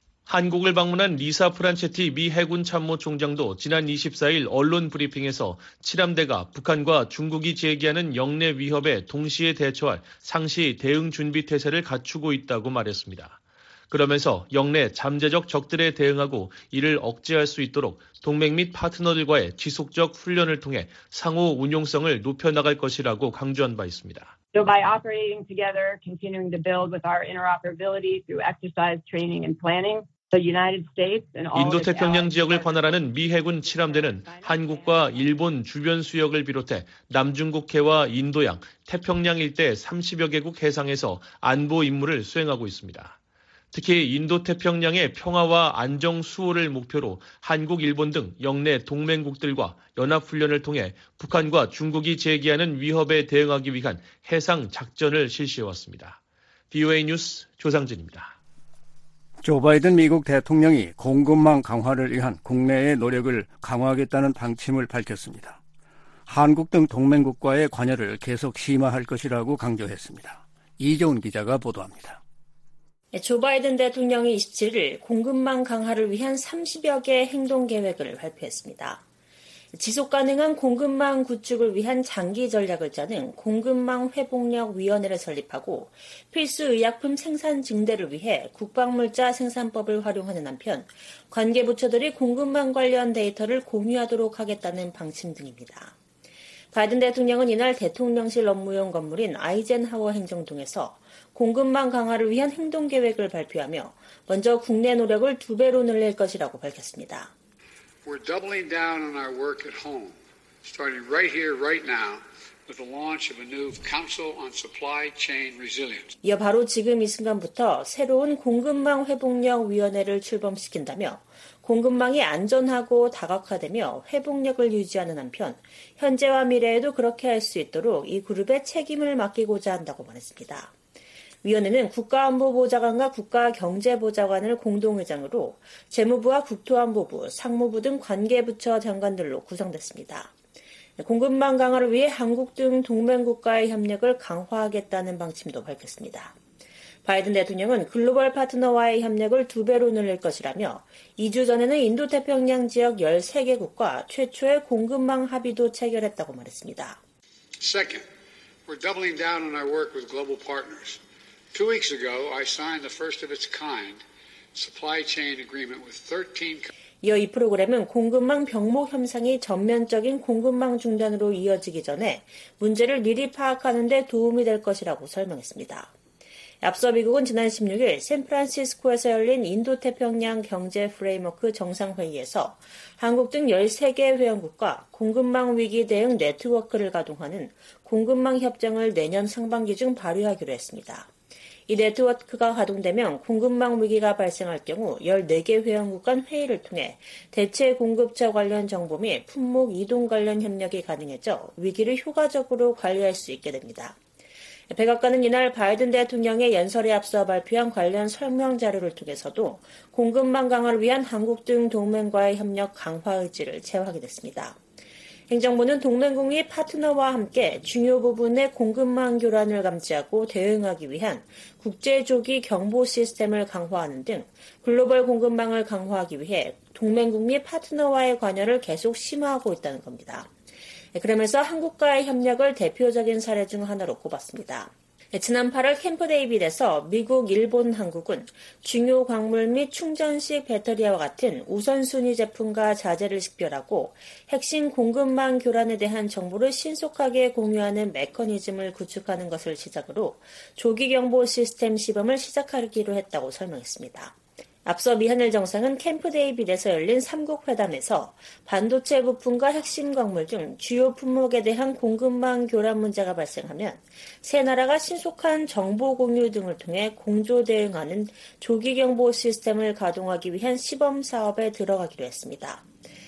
한국을 방문한 리사 프란체티 미 해군 참모총장도 지난 이십사일 언론 브리핑에서 칠함대가 북한과 중국이 제기하는 영내 위협에 동시에 대처할 상시 대응 준비 태세를 갖추고 있다고 말했습니다. 그러면서 영내 잠재적 적들에 대응하고 이를 억제할 수 있도록 동맹 및 파트너들과의 지속적 훈련을 통해 상호 운용성을 높여나갈 것이라고 강조한 바 있습니다. So by operating together, continuing to build with our interoperability through exercise, training, and planning, 인도태평양 지역을 관할하는 미 해군 칠함대는 한국과 일본 주변 수역을 비롯해 남중국해와 인도양, 태평양 일대 삼십여 개국 해상에서 안보 임무를 수행하고 있습니다. 특히 인도태평양의 평화와 안정 수호를 목표로 한국, 일본 등 영내 동맹국들과 연합훈련을 통해 북한과 중국이 제기하는 위협에 대응하기 위한 해상 작전을 실시해왔습니다. 비오에이 뉴스 조상진입니다. 조 바이든 미국 대통령이 공급망 강화를 위한 국내의 노력을 강화하겠다는 방침을 밝혔습니다. 한국 등 동맹국과의 관여를 계속 심화할 것이라고 강조했습니다. 이재훈 기자가 보도합니다. 조 바이든 대통령이 이십칠일 공급망 강화를 위한 삼십여 개의 행동 계획을 발표했습니다. 지속가능한 공급망 구축을 위한 장기 전략을 짜는 공급망 회복력 위원회를 설립하고 필수 의약품 생산 증대를 위해 국방물자 생산법을 활용하는 한편 관계 부처들이 공급망 관련 데이터를 공유하도록 하겠다는 방침 등입니다. 바이든 대통령은 이날 대통령실 업무용 건물인 아이젠하워 행정동에서 공급망 강화를 위한 행동 계획을 발표하며 먼저 국내 노력을 두 배로 늘릴 것이라고 밝혔습니다. We're doubling down on our work at home, starting right here, right now, with the launch of a new Council on Supply Chain Resilience. 이어 바로 지금 이 순간부터 새로운 공급망 회복력 위원회를 출범시킨다며 공급망이 안전하고 다각화되며 회복력을 유지하는 한편 현재와 미래에도 그렇게 할 수 있도록 이 그룹에 책임을 맡기고자 한다고 말했습니다. 위원회는 국가안보보좌관과 국가경제보좌관을 공동의장으로 재무부와 국토안보부, 상무부 등 관계부처 장관들로 구성됐습니다. 공급망 강화를 위해 한국 등 동맹국가의 협력을 강화하겠다는 방침도 밝혔습니다. 바이든 대통령은 글로벌 파트너와의 협력을 두 배로 늘릴 것이라며 이 주 전에는 인도태평양 지역 열세 개국과 최초의 공급망 합의도 체결했다고 말했습니다. Second, we're doubling down on our work with global partners. Two weeks ago, I signed the first of its kind supply chain agreement with thirteen. 이어 이 프로그램은 공급망 병목 현상이 전면적인 공급망 중단으로 이어지기 전에 문제를 미리 파악하는 데 도움이 될 것이라고 설명했습니다. 앞서 미국은 지난 십육일 샌프란시스코에서 열린 인도태평양 경제 프레임워크 정상회의에서 한국 등 열세 개 회원국과 공급망 위기 대응 네트워크를 가동하는 공급망 협정을 내년 상반기 중 발의하기로 했습니다. 이 네트워크가 가동되면 공급망 위기가 발생할 경우 열네 개 회원국 간 회의를 통해 대체 공급처 관련 정보 및 품목 이동 관련 협력이 가능해져 위기를 효과적으로 관리할 수 있게 됩니다. 백악관은 이날 바이든 대통령의 연설에 앞서 발표한 관련 설명 자료를 통해서도 공급망 강화를 위한 한국 등 동맹과의 협력 강화 의지를 재확인했습니다. 행정부는 동맹국 및 파트너와 함께 중요 부분의 공급망 교란을 감지하고 대응하기 위한 국제조기 경보 시스템을 강화하는 등 글로벌 공급망을 강화하기 위해 동맹국 및 파트너와의 관여를 계속 심화하고 있다는 겁니다. 그러면서 한국과의 협력을 대표적인 사례 중 하나로 꼽았습니다. 지난 팔월 캠프 데이빗에서 미국, 일본, 한국은 중요 광물 및 충전식 배터리와 같은 우선순위 제품과 자재를 식별하고 핵심 공급망 교란에 대한 정보를 신속하게 공유하는 메커니즘을 구축하는 것을 시작으로 조기경보 시스템 시범을 시작하기로 했다고 설명했습니다. 앞서 미한일 정상은 캠프 데이빗에서 열린 삼국 회담에서 반도체 부품과 핵심 광물 등 주요 품목에 대한 공급망 교란 문제가 발생하면 세 나라가 신속한 정보 공유 등을 통해 공조 대응하는 조기경보 시스템을 가동하기 위한 시범 사업에 들어가기로 했습니다.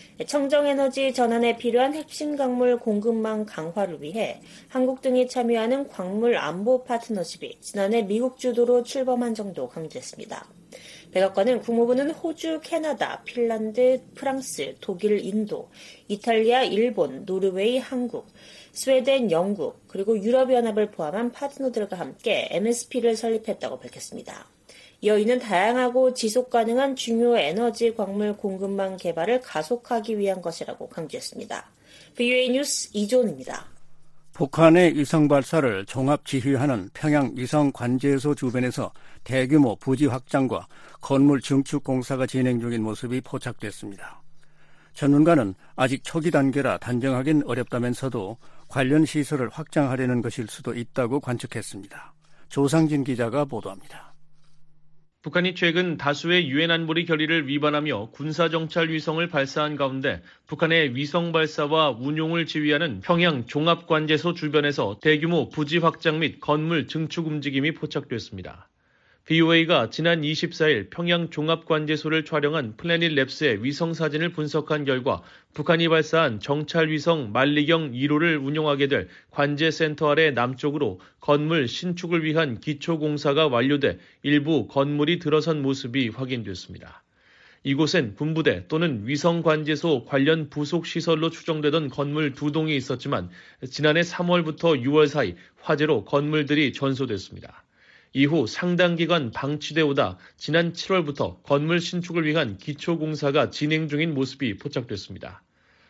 청정에너지 전환에 필요한 핵심 광물 공급망 강화를 위해 한국 등이 참여하는 광물 안보 파트너십이 지난해 미국 주도로 출범한 정도 강조했습니다. 백악관은 국무부는 호주, 캐나다, 핀란드, 프랑스, 독일, 인도, 이탈리아, 일본, 노르웨이, 한국, 스웨덴, 영국, 그리고 유럽연합을 포함한 파트너들과 함께 엠에스피를 설립했다고 밝혔습니다. 이어 이는 다양하고 지속가능한 중요 에너지 광물 공급망 개발을 가속하기 위한 것이라고 강조했습니다. 비오에이 뉴스 이존입니다. 북한의 위성 발사를 종합 지휘하는 평양 위성 관제소 주변에서 대규모 부지 확장과 건물 증축 공사가 진행 중인 모습이 포착됐습니다. 전문가는 아직 초기 단계라 단정하긴 어렵다면서도 관련 시설을 확장하려는 것일 수도 있다고 관측했습니다. 조상진 기자가 보도합니다. 북한이 최근 다수의 유엔 안보리 결의를 위반하며 군사정찰 위성을 발사한 가운데 북한의 위성 발사와 운용을 지휘하는 평양 종합관제소 주변에서 대규모 부지 확장 및 건물 증축 움직임이 포착됐습니다. 브이오에이가 지난 이십사일 평양 종합관제소를 촬영한 플래닛 랩스의 위성 사진을 분석한 결과 북한이 발사한 정찰 위성 만리경 일 호를 운용하게 될 관제센터 아래 남쪽으로 건물 신축을 위한 기초공사가 완료돼 일부 건물이 들어선 모습이 확인됐습니다. 이곳엔 군부대 또는 위성관제소 관련 부속시설로 추정되던 건물 두 동이 있었지만 지난해 삼월부터 유월 사이 화재로 건물들이 전소됐습니다. 이후 상당 기간 방치돼 오다 지난 칠월부터 건물 신축을 위한 기초공사가 진행 중인 모습이 포착됐습니다.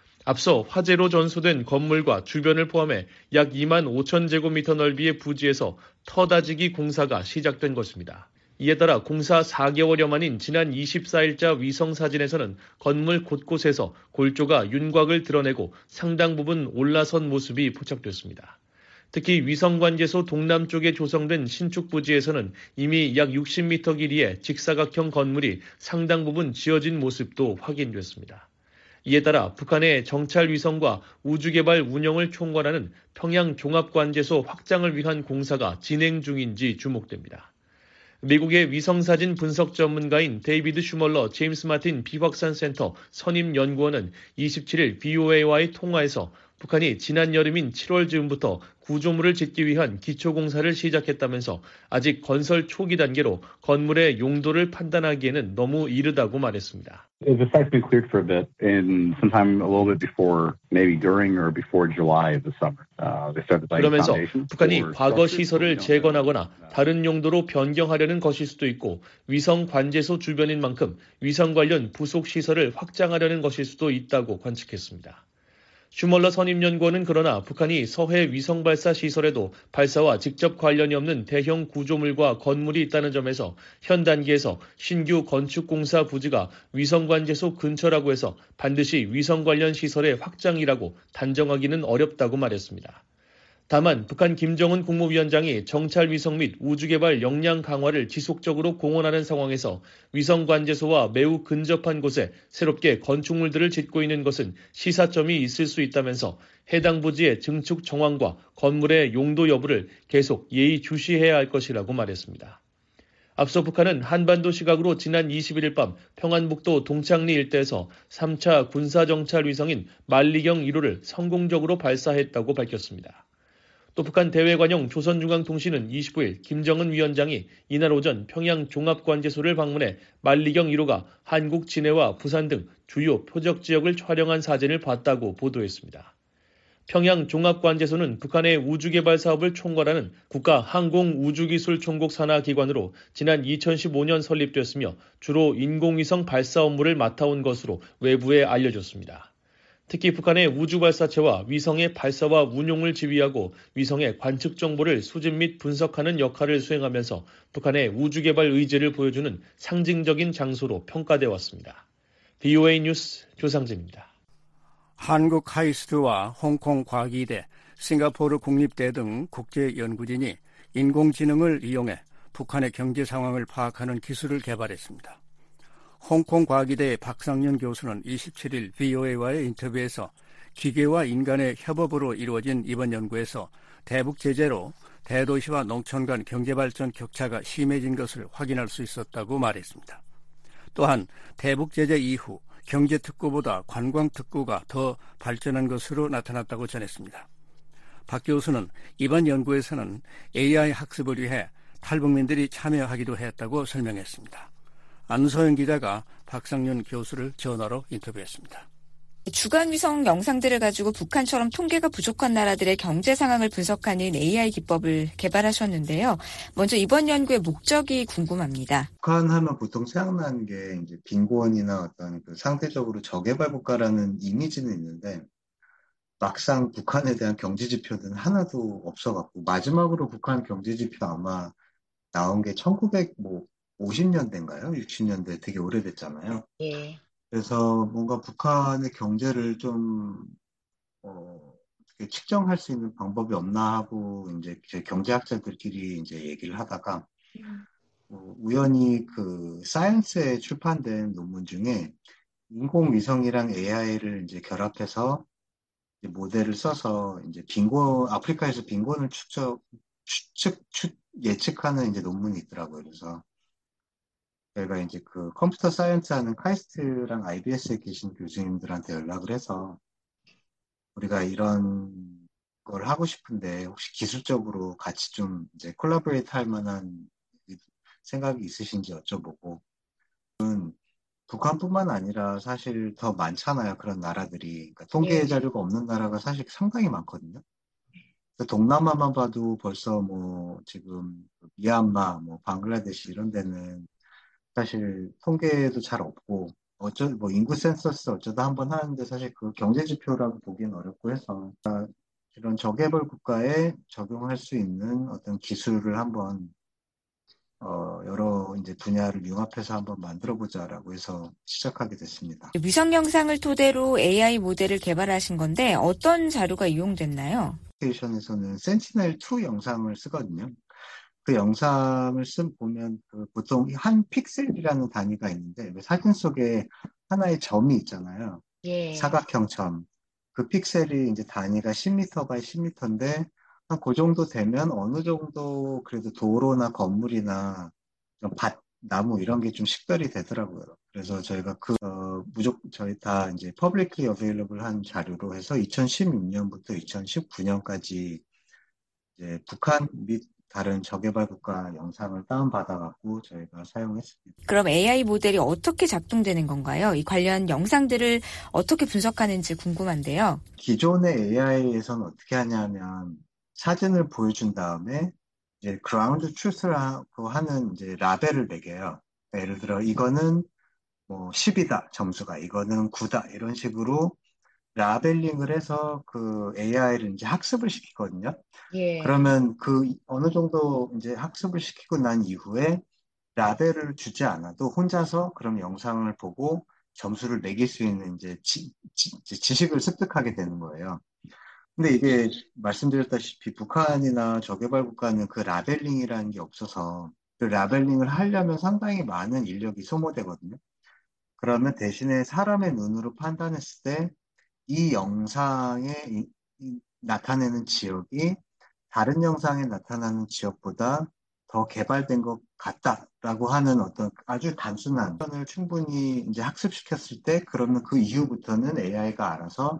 앞서 화재로 전소된 건물과 주변을 포함해 약 이만 오천 제곱미터 넓이의 부지에서 터다지기 공사가 시작된 것입니다. 이에 따라 공사 사 개월여 만인 지난 이십사일자 위성 사진에서는 건물 곳곳에서 골조가 윤곽을 드러내고 상당 부분 올라선 모습이 포착됐습니다. 특히 위성관제소 동남쪽에 조성된 신축 부지에서는 이미 약 육십 미터 길이의 직사각형 건물이 상당 부분 지어진 모습도 확인됐습니다. 이에 따라 북한의 정찰 위성과 우주개발 운영을 총괄하는 평양 종합관제소 확장을 위한 공사가 진행 중인지 주목됩니다. 미국의 위성사진 분석 전문가인 데이비드 슈멀러 제임스 마틴 비확산센터 선임연구원은 이십칠일 브이오에이와의 통화에서 북한이 지난 여름인 칠월 즈음부터 구조물을 짓기 위한 기초공사를 시작했다면서 아직 건설 초기 단계로 건물의 용도를 판단하기에는 너무 이르다고 말했습니다. The site's been cleared for a bit, in sometime a little bit before, maybe during or before July of the summer. Uh, they started laying 그러면서 foundations. 북한이 과거 시설을 재건하거나 다른 용도로 변경하려는 것일 수도 있고 위성 관제소 주변인 만큼 위성 관련 부속 시설을 확장하려는 것일 수도 있다고 관측했습니다. 슈멀러 선임연구원은 그러나 북한이 서해 위성 발사 시설에도 발사와 직접 관련이 없는 대형 구조물과 건물이 있다는 점에서 현 단계에서 신규 건축공사 부지가 위성관제소 근처라고 해서 반드시 위성 관련 시설의 확장이라고 단정하기는 어렵다고 말했습니다. 다만 북한 김정은 국무위원장이 정찰 위성 및 우주개발 역량 강화를 지속적으로 공언하는 상황에서 위성관제소와 매우 근접한 곳에 새롭게 건축물들을 짓고 있는 것은 시사점이 있을 수 있다면서 해당 부지의 증축 정황과 건물의 용도 여부를 계속 예의주시해야 할 것이라고 말했습니다. 앞서 북한은 한반도 시각으로 지난 이십일일 밤 평안북도 동창리 일대에서 삼 차 군사정찰 위성인 만리경 일 호를 성공적으로 발사했다고 밝혔습니다. 또 북한 대외관용 조선중앙통신은 이십구일 김정은 위원장이 이날 오전 평양 종합관제소를 방문해 만리경 일 호가 한국 진해와 부산 등 주요 표적 지역을 촬영한 사진을 봤다고 보도했습니다. 평양 종합관제소는 북한의 우주개발 사업을 총괄하는 국가항공우주기술총국 산하 기관으로 지난 이천십오년 설립됐으며 주로 인공위성 발사 업무를 맡아온 것으로 외부에 알려졌습니다. 특히 북한의 우주발사체와 위성의 발사와 운용을 지휘하고 위성의 관측 정보를 수집 및 분석하는 역할을 수행하면서 북한의 우주개발 의지를 보여주는 상징적인 장소로 평가되어 왔습니다. 브이오에이 뉴스 조상진입니다. 한국 카이스트와 홍콩 과기대, 싱가포르 국립대 등 국제연구진이 인공지능을 이용해 북한의 경제 상황을 파악하는 기술을 개발했습니다. 홍콩 과기대의 박상윤 교수는 이십칠일 브이오에이와의 인터뷰에서 기계와 인간의 협업으로 이루어진 이번 연구에서 대북 제재로 대도시와 농촌 간 경제발전 격차가 심해진 것을 확인할 수 있었다고 말했습니다. 또한 대북 제재 이후 경제특구보다 관광특구가 더 발전한 것으로 나타났다고 전했습니다. 박 교수는 이번 연구에서는 에이아이 학습을 위해 탈북민들이 참여하기도 했다고 설명했습니다. 안소영 기자가 박상윤 교수를 전화로 인터뷰했습니다. 주간 위성 영상들을 가지고 북한처럼 통계가 부족한 나라들의 경제 상황을 분석하는 에이아이 기법을 개발하셨는데요. 먼저 이번 연구의 목적이 궁금합니다. 북한 하면 보통 생각나는 게 이제 빈곤이나 어떤 그 상대적으로 저개발 국가라는 이미지는 있는데 막상 북한에 대한 경제 지표는 하나도 없어갖고 마지막으로 북한 경제 지표 아마 나온 게 천구백오십 년대인가요? 육십 년대 되게 오래됐잖아요. 예. 그래서 뭔가 북한의 경제를 좀, 어, 어떻게 측정할 수 있는 방법이 없나 하고, 이제 제 경제학자들끼리 이제 얘기를 하다가, 어, 우연히 그 사이언스에 출판된 논문 중에 인공위성이랑 에이아이를 이제 결합해서 이제 모델을 써서 이제 빈곤, 아프리카에서 빈곤을 추적, 추측, 추, 예측하는 이제 논문이 있더라고요. 그래서 저희가 이제 그 컴퓨터 사이언스 하는 카이스트랑 아이비에스에 계신 교수님들한테 연락을 해서 우리가 이런 걸 하고 싶은데 혹시 기술적으로 같이 좀 이제 콜라보레이트 할 만한 생각이 있으신지 여쭤보고, 북한뿐만 아니라 사실 더 많잖아요. 그런 나라들이. 그러니까 통계 예. 자료가 없는 나라가 사실 상당히 많거든요. 동남아만 봐도 벌써 뭐 지금 미얀마, 뭐 방글라데시 이런 데는 사실 통계도 잘 없고, 어쩌 뭐 인구 센서스 어쩌다 한번 하는데 사실 그 경제 지표라고 보기는 어렵고 해서 이런 저개발 국가에 적용할 수 있는 어떤 기술을 한번 어, 여러 이제 분야를 융합해서 한번 만들어보자라고 해서 시작하게 됐습니다. 위성 영상을 토대로 에이아이 모델을 개발하신 건데 어떤 자료가 이용됐나요? 애플리케이션에서는 센티넬 투 영상을 쓰거든요. 그 영상을 쓴 보면 그 보통 한 픽셀이라는 단위가 있는데 사진 속에 하나의 점이 있잖아요. 예. 사각형 점. 그 픽셀이 이제 단위가 십 미터 바이 십 미터인데 한 그 정도 되면 어느 정도 그래도 도로나 건물이나 좀 밭, 나무 이런 게 좀 식별이 되더라고요. 그래서 저희가 그, 어, 무조건 저희 다 이제 publicly available 한 자료로 해서 이천십육 년부터 이천십구 년까지 이제 북한 및 다른 저개발 국가 영상을 다운받아갖고 저희가 사용했습니다. 그럼 에이아이 모델이 어떻게 작동되는 건가요? 이 관련 영상들을 어떻게 분석하는지 궁금한데요. 기존의 에이아이에서는 어떻게 하냐면 사진을 보여준 다음에 이제 그라운드 트루스를 하는 이제 라벨을 매겨요. 예를 들어 이거는 뭐 십이다 점수가, 이거는 구다 이런 식으로 라벨링을 해서 그 에이아이를 이제 학습을 시키거든요. 예. 그러면 그 어느 정도 이제 학습을 시키고 난 이후에 라벨을 주지 않아도 혼자서 그럼 영상을 보고 점수를 매길 수 있는 이제 지, 지, 지식을 습득하게 되는 거예요. 근데 이게 말씀드렸다시피 북한이나 저개발 국가는 그 라벨링이라는 게 없어서 그 라벨링을 하려면 상당히 많은 인력이 소모되거든요. 그러면 대신에 사람의 눈으로 판단했을 때 이 영상에 이, 이, 나타내는 지역이 다른 영상에 나타나는 지역보다 더 개발된 것 같다라고 하는 어떤 아주 단순한 편을 충분히 이제 학습시켰을 때 그러면 그 이후부터는 에이아이가 알아서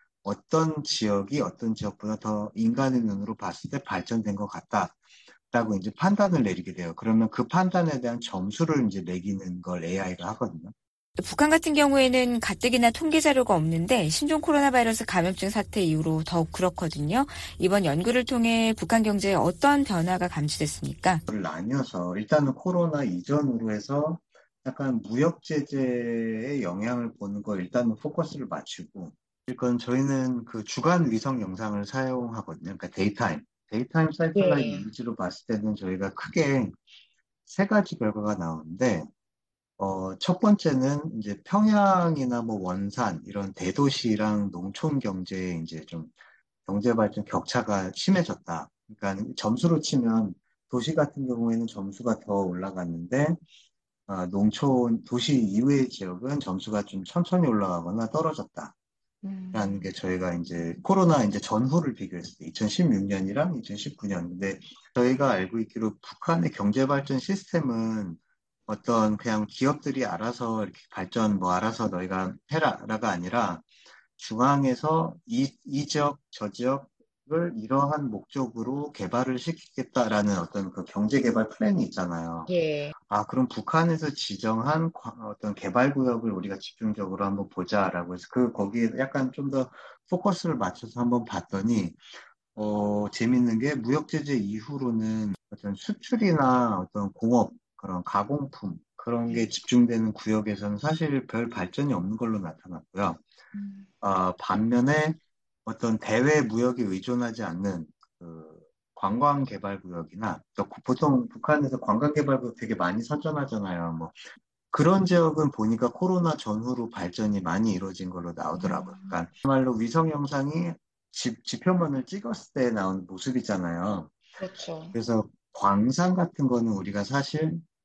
어떤 지역이 어떤 지역보다 더 인간의 눈으로 봤을 때 발전된 것 같다라고 이제 판단을 내리게 돼요. 그러면 그 판단에 대한 점수를 이제 매기는 걸 에이아이가 하거든요. 북한 같은 경우에는 가뜩이나 통계 자료가 없는데 신종 코로나 바이러스 감염증 사태 이후로 더욱 그렇거든요. 이번 연구를 통해 북한 경제에 어떤 변화가 감지됐습니까? 나뉘어서 일단은 코로나 이전으로 해서 약간 무역 제재의 영향을 보는 거 일단은 포커스를 맞추고, 이건 저희는 그 주간 위성 영상을 사용하거든요. 그러니까 데이타임, 데이타임 사이클라이트 예. 이미지로 봤을 때는 저희가 크게 세 가지 결과가 나오는데, 어, 첫 번째는 이제 평양이나 뭐 원산 이런 대도시랑 농촌 경제에 이제 좀 경제 발전 격차가 심해졌다. 그러니까 점수로 치면 도시 같은 경우에는 점수가 더 올라갔는데, 아, 농촌 도시 이외의 지역은 점수가 좀 천천히 올라가거나 떨어졌다. 라는 게 저희가 이제 코로나 이제 전후를 비교했을 때 이천십육 년이랑 이천십구 년. 근데 저희가 알고 있기로 북한의 경제 발전 시스템은 어떤 그냥 기업들이 알아서 이렇게 발전 뭐 알아서 너희가 해라라가 아니라 중앙에서 이, 이 지역 저 지역을 이러한 목적으로 개발을 시키겠다라는 어떤 그 경제 개발 플랜이 있잖아요. 예. 아, 그럼 북한에서 지정한 어떤 개발 구역을 우리가 집중적으로 한번 보자라고 해서 그 거기에 약간 좀 더 포커스를 맞춰서 한번 봤더니 어, 재밌는 게 무역 제재 이후로는 어떤 수출이나 어떤 공업 그런 가공품 그런 게 집중되는 구역에서는 사실 별 발전이 없는 걸로 나타났고요. 음. 어, 반면에 어떤 대외 무역에 의존하지 않는 그 관광 개발 구역이나 보통 북한에서 관광 개발 구역 되게 많이 선전하잖아요. 뭐 그런 지역은 보니까 코로나 전후로 발전이 많이 이루어진 걸로 나오더라고요. 그러니까 정말로 위성 영상이 지, 지표면을 찍었을 때 나온 모습이잖아요. 그렇죠. 그래서 광산 같은 거는 우리가 사실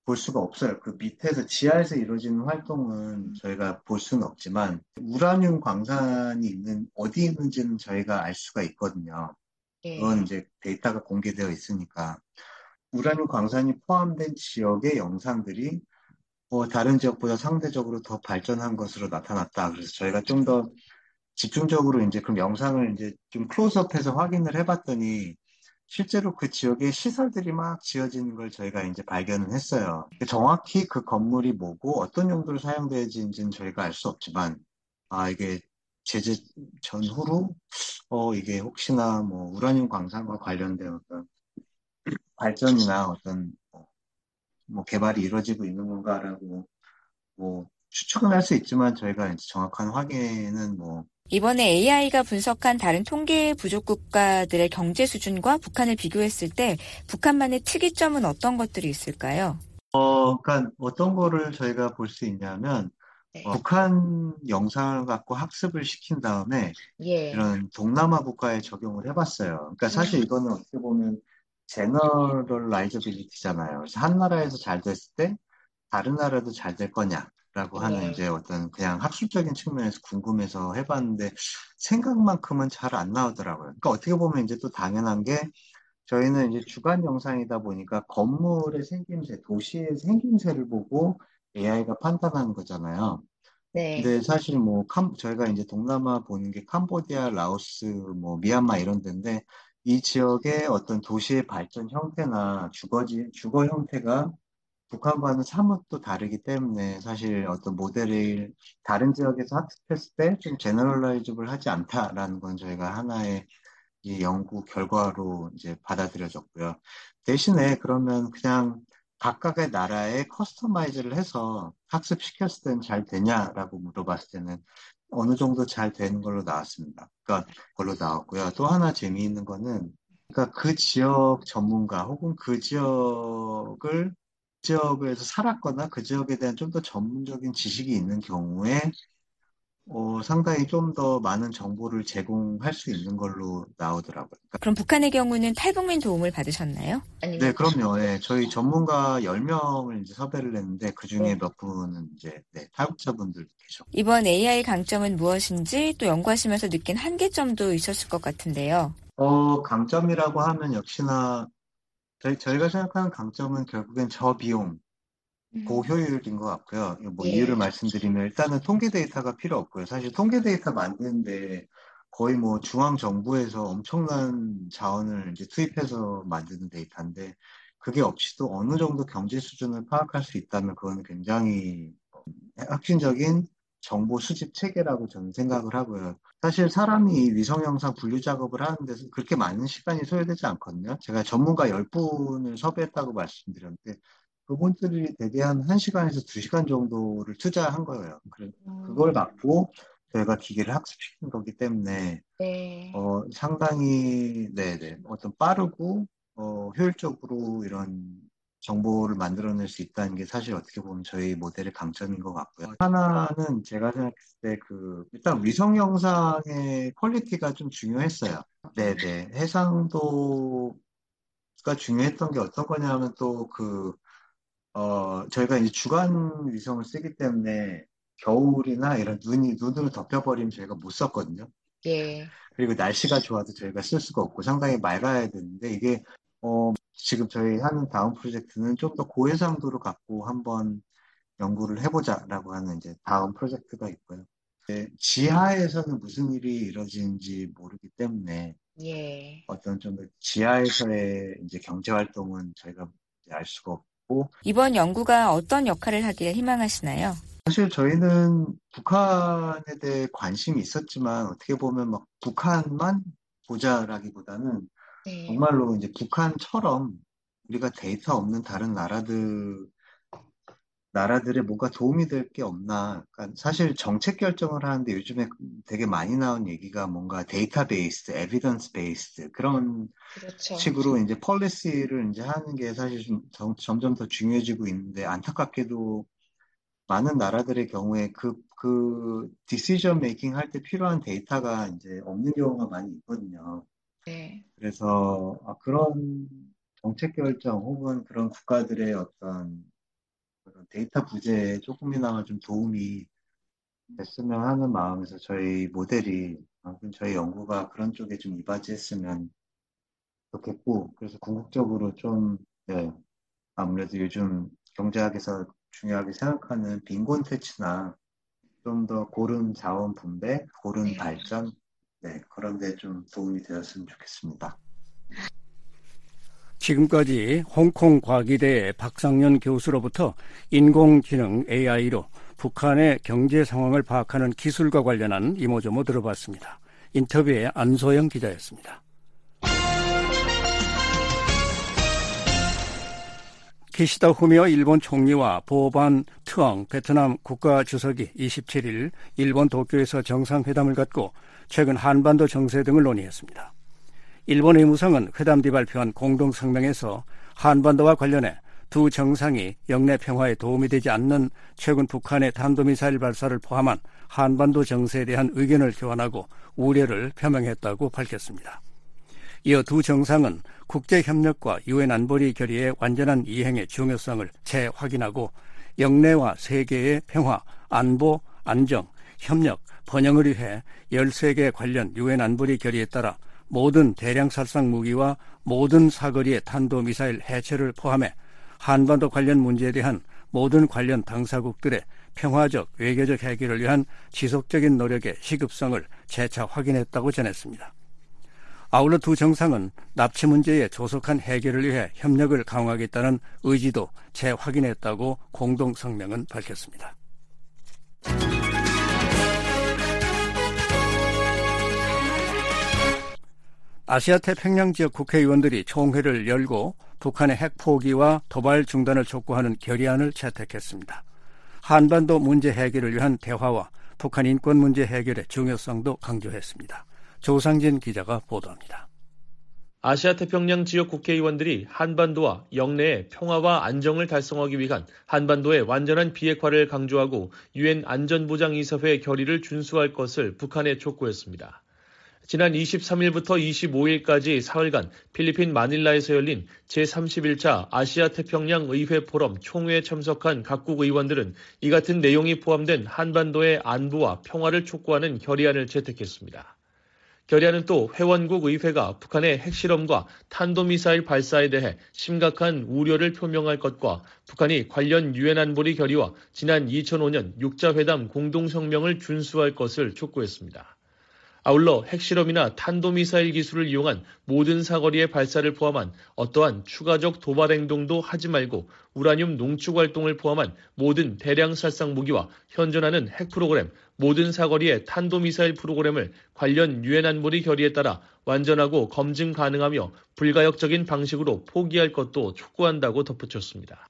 볼 수가 없어요. 그 밑에서 지하에서 이루어지는 활동은 저희가 볼 수는 없지만 우라늄 광산이 있는 어디 있는지는 저희가 알 수가 있거든요. 그건 이제 데이터가 공개되어 있으니까 우라늄 광산이 포함된 지역의 영상들이 뭐 다른 지역보다 상대적으로 더 발전한 것으로 나타났다. 그래서 저희가 좀 더 집중적으로 이제 그 영상을 이제 좀 클로즈업해서 확인을 해봤더니 실제로 그 지역에 시설들이 막 지어지는 걸 저희가 이제 발견을 했어요. 정확히 그 건물이 뭐고 어떤 용도로 사용되는지는 저희가 알 수 없지만, 아, 이게 제재 전후로, 어, 이게 혹시나 뭐 우라늄 광산과 관련된 어떤 발전이나 어떤 뭐, 뭐 개발이 이루어지고 있는 건가라고 뭐 추측은 할 수 있지만 저희가 이제 정확한 확인은 뭐 이번에 에이아이가 분석한 다른 통계 부족 국가들의 경제 수준과 북한을 비교했을 때 북한만의 특이점은 어떤 것들이 있을까요? 어, 그러니까 어떤 거를 저희가 볼 수 있냐면 어, 북한 영상을 갖고 학습을 시킨 다음에 예. 이런 동남아 국가에 적용을 해봤어요. 그러니까 사실 음. 이거는 어떻게 보면 제너럴라이저빌리티잖아요. 그래서 한 나라에서 잘 됐을 때 다른 나라도 잘 될 거냐라고 하는 네. 이제 어떤 그냥 학술적인 측면에서 궁금해서 해봤는데 생각만큼은 잘 안 나오더라고요. 그러니까 어떻게 보면 이제 또 당연한 게 저희는 이제 주간 영상이다 보니까 건물의 생김새, 도시의 생김새를 보고 에이아이가 판단하는 거잖아요. 네. 근데 사실 뭐 캄, 저희가 이제 동남아 보는 게 캄보디아, 라오스, 뭐 미얀마 이런 데인데 이 지역의 어떤 도시의 발전 형태나 주거지, 주거 형태가 북한과는 사뭇 또 다르기 때문에 사실 어떤 모델을 다른 지역에서 학습했을 때 좀 제너럴라이즈블 하지 않다라는 건 저희가 하나의 이 연구 결과로 이제 받아들여졌고요. 대신에 그러면 그냥 각각의 나라에 커스터마이즈를 해서 학습시켰을 때는 잘 되냐라고 물어봤을 때는 어느 정도 잘 되는 걸로 나왔습니다. 그러니까 걸로 나왔고요. 또 하나 재미있는 거는 그러니까 그 지역 전문가 혹은 그 지역을 지역에서 살았거나 그 지역에 대한 좀 더 전문적인 지식이 있는 경우에 어, 상당히 좀 더 많은 정보를 제공할 수 있는 걸로 나오더라고요. 그러니까 그럼 북한의 경우는 탈북민 도움을 받으셨나요? 네, 그럼요. 예, 저희 전문가 열 명을 이제 섭외를 했는데 그 중에 몇 분은 이제 네, 탈북자분들 계셨고. 이번 에이아이 강점은 무엇인지 또 연구하시면서 느낀 한계점도 있었을 것 같은데요. 어, 강점이라고 하면 역시나 저희, 저희가 생각하는 강점은 결국엔 저비용, 고효율인 것 같고요. 뭐 예. 이유를 말씀드리면 일단은 통계 데이터가 필요 없고요. 사실 통계 데이터 만드는데 거의 뭐 중앙 정부에서 엄청난 자원을 이제 투입해서 만드는 데이터인데 그게 없이도 어느 정도 경제 수준을 파악할 수 있다면 그건 굉장히 혁신적인 정보 수집 체계라고 저는 생각을 하고요. 사실 사람이 위성 영상 분류 작업을 하는 데서 그렇게 많은 시간이 소요되지 않거든요. 제가 전문가 열 분을 섭외했다고 말씀드렸는데 그분들이 대개 한 1시간에서 두 시간 정도를 투자한 거예요. 그래- 그걸 갖고 저희가 기계를 학습시킨 거기 때문에 네. 어, 상당히 네네 어떤 빠르고 어, 효율적으로 이런 정보를 만들어낼 수 있다는 게 사실 어떻게 보면 저희 모델의 강점인 것 같고요. 하나는 제가 생각했을 때 그 일단 위성 영상의 퀄리티가 좀 중요했어요. 네네 해상도가 중요했던 게 어떤 거냐면 또 그 어, 저희가 이제 주간 위성을 쓰기 때문에 겨울이나 이런 눈이, 눈으로 덮여버리면 저희가 못 썼거든요. 예. 그리고 날씨가 좋아도 저희가 쓸 수가 없고 상당히 맑아야 되는데 이게, 어, 지금 저희 하는 다음 프로젝트는 좀 더 고해상도를 갖고 한번 연구를 해보자라고 하는 이제 다음 프로젝트가 있고요. 이제 지하에서는 무슨 일이 이루어지는지 모르기 때문에 예. 어떤 좀 더 지하에서의 이제 경제 활동은 저희가 이제 알 수가 없고 이번 연구가 어떤 역할을 하기를 희망하시나요? 사실 저희는 북한에 대해 관심이 있었지만 어떻게 보면 막 북한만 보자라기보다는 네. 정말로 이제 북한처럼 우리가 데이터 없는 다른 나라들 나라들에 뭐가 도움이 될 게 없나. 그러니까 사실 정책 결정을 하는데 요즘에 되게 많이 나온 얘기가 뭔가 데이터베이스, 에비던스 베이스 그런 그렇죠. 식으로 이제 폴리시를 이제 하는 게 사실 좀 점- 점점 더 중요해지고 있는데 안타깝게도 많은 나라들의 경우에 그, 그 디시전 메이킹 할 때 필요한 데이터가 이제 없는 경우가 많이 있거든요. 네. 그래서 아, 그런 정책 결정 혹은 그런 국가들의 어떤 데이터 부재에 조금이나마 좀 도움이 됐으면 하는 마음에서 저희 모델이 저희 연구가 그런 쪽에 좀 이바지했으면 좋겠고, 그래서 궁극적으로 좀 네, 아무래도 요즘 경제학에서 중요하게 생각하는 빈곤 퇴치나 좀 더 고른 자원 분배, 고른 발전, 네, 그런 데 좀 도움이 되었으면 좋겠습니다. 지금까지 홍콩 과기대 박상현 교수로부터 인공지능 에이아이로 북한의 경제 상황을 파악하는 기술과 관련한 이모저모 들어봤습니다. 인터뷰에 안소영 기자였습니다. 기시다 후미오 일본 총리와 보반 트엉 베트남 국가주석이 이십칠일 일본 도쿄에서 정상회담을 갖고 최근 한반도 정세 등을 논의했습니다. 일본 외무성은 회담 뒤 발표한 공동성명에서 한반도와 관련해 두 정상이 영내 평화에 도움이 되지 않는 최근 북한의 탄도미사일 발사를 포함한 한반도 정세에 대한 의견을 교환하고 우려를 표명했다고 밝혔습니다. 이어 두 정상은 국제협력과 유엔 안보리 결의의 완전한 이행의 중요성을 재확인하고 영내와 세계의 평화, 안보, 안정, 협력, 번영을 위해 열세 개 관련 유엔 안보리 결의에 따라 모든 대량 살상 무기와 모든 사거리의 탄도미사일 해체를 포함해 한반도 관련 문제에 대한 모든 관련 당사국들의 평화적, 외교적 해결을 위한 지속적인 노력의 시급성을 재차 확인했다고 전했습니다. 아울러 두 정상은 납치 문제의 조속한 해결을 위해 협력을 강화하겠다는 의지도 재확인했다고 공동성명은 밝혔습니다. 아시아 태평양 지역 국회의원들이 총회를 열고 북한의 핵 포기와 도발 중단을 촉구하는 결의안을 채택했습니다. 한반도 문제 해결을 위한 대화와 북한 인권 문제 해결의 중요성도 강조했습니다. 조상진 기자가 보도합니다. 아시아 태평양 지역 국회의원들이 한반도와 영내의 평화와 안정을 달성하기 위한 한반도의 완전한 비핵화를 강조하고 유엔 안전보장이사회 결의를 준수할 것을 북한에 촉구했습니다. 지난 이십삼일부터 이십오일까지 사흘간 필리핀 마닐라에서 열린 제삼십일 차 아시아 태평양 의회 포럼 총회에 참석한 각국 의원들은 이 같은 내용이 포함된 한반도의 안보와 평화를 촉구하는 결의안을 채택했습니다. 결의안은 또 회원국 의회가 북한의 핵실험과 탄도미사일 발사에 대해 심각한 우려를 표명할 것과 북한이 관련 유엔 안보리 결의와 지난 이천오년 육자회담 공동성명을 준수할 것을 촉구했습니다. 아울러 핵실험이나 탄도미사일 기술을 이용한 모든 사거리의 발사를 포함한 어떠한 추가적 도발 행동도 하지 말고 우라늄 농축 활동을 포함한 모든 대량 살상 무기와 현존하는 핵 프로그램, 모든 사거리의 탄도미사일 프로그램을 관련 유엔 안보리 결의에 따라 완전하고 검증 가능하며 불가역적인 방식으로 포기할 것도 촉구한다고 덧붙였습니다.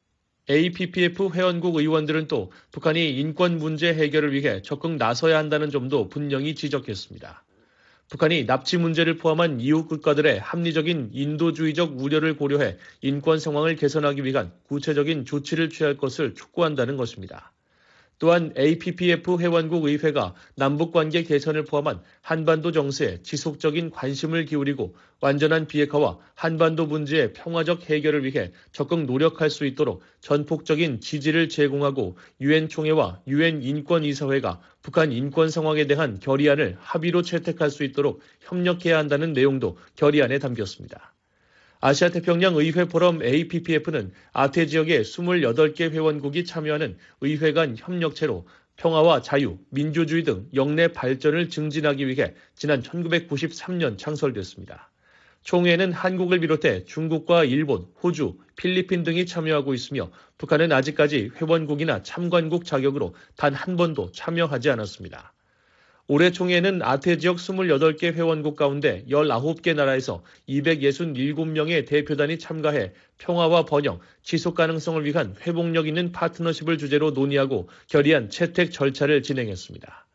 에이피피에프 회원국 의원들은 또 북한이 인권 문제 해결을 위해 적극 나서야 한다는 점도 분명히 지적했습니다. 북한이 납치 문제를 포함한 이웃 국가들의 합리적인 인도주의적 우려를 고려해 인권 상황을 개선하기 위한 구체적인 조치를 취할 것을 촉구한다는 것입니다. 또한 에이피피에프 회원국 의회가 남북관계 개선을 포함한 한반도 정세에 지속적인 관심을 기울이고 완전한 비핵화와 한반도 문제의 평화적 해결을 위해 적극 노력할 수 있도록 전폭적인 지지를 제공하고 유엔 총회와 유엔 인권이사회가 북한 인권 상황에 대한 결의안을 합의로 채택할 수 있도록 협력해야 한다는 내용도 결의안에 담겼습니다. 아시아 태평양 의회 포럼 에이피피에프는 아태 지역의 이십팔 개 회원국이 참여하는 의회 간 협력체로 평화와 자유, 민주주의 등 영내 발전을 증진하기 위해 지난 천구백구십삼년 창설됐습니다. 총회에는 한국을 비롯해 중국과 일본, 호주, 필리핀 등이 참여하고 있으며 북한은 아직까지 회원국이나 참관국 자격으로 단 한 번도 참여하지 않았습니다. 올해 총회는 아태 지역 이십팔 개 회원국 가운데 열아홉 개 나라에서 이백육십칠 명의 대표단이 참가해 평화와 번영, 지속 가능성을 위한 회복력 있는 파트너십을 주제로 논의하고 결의안 채택 절차를 진행했습니다.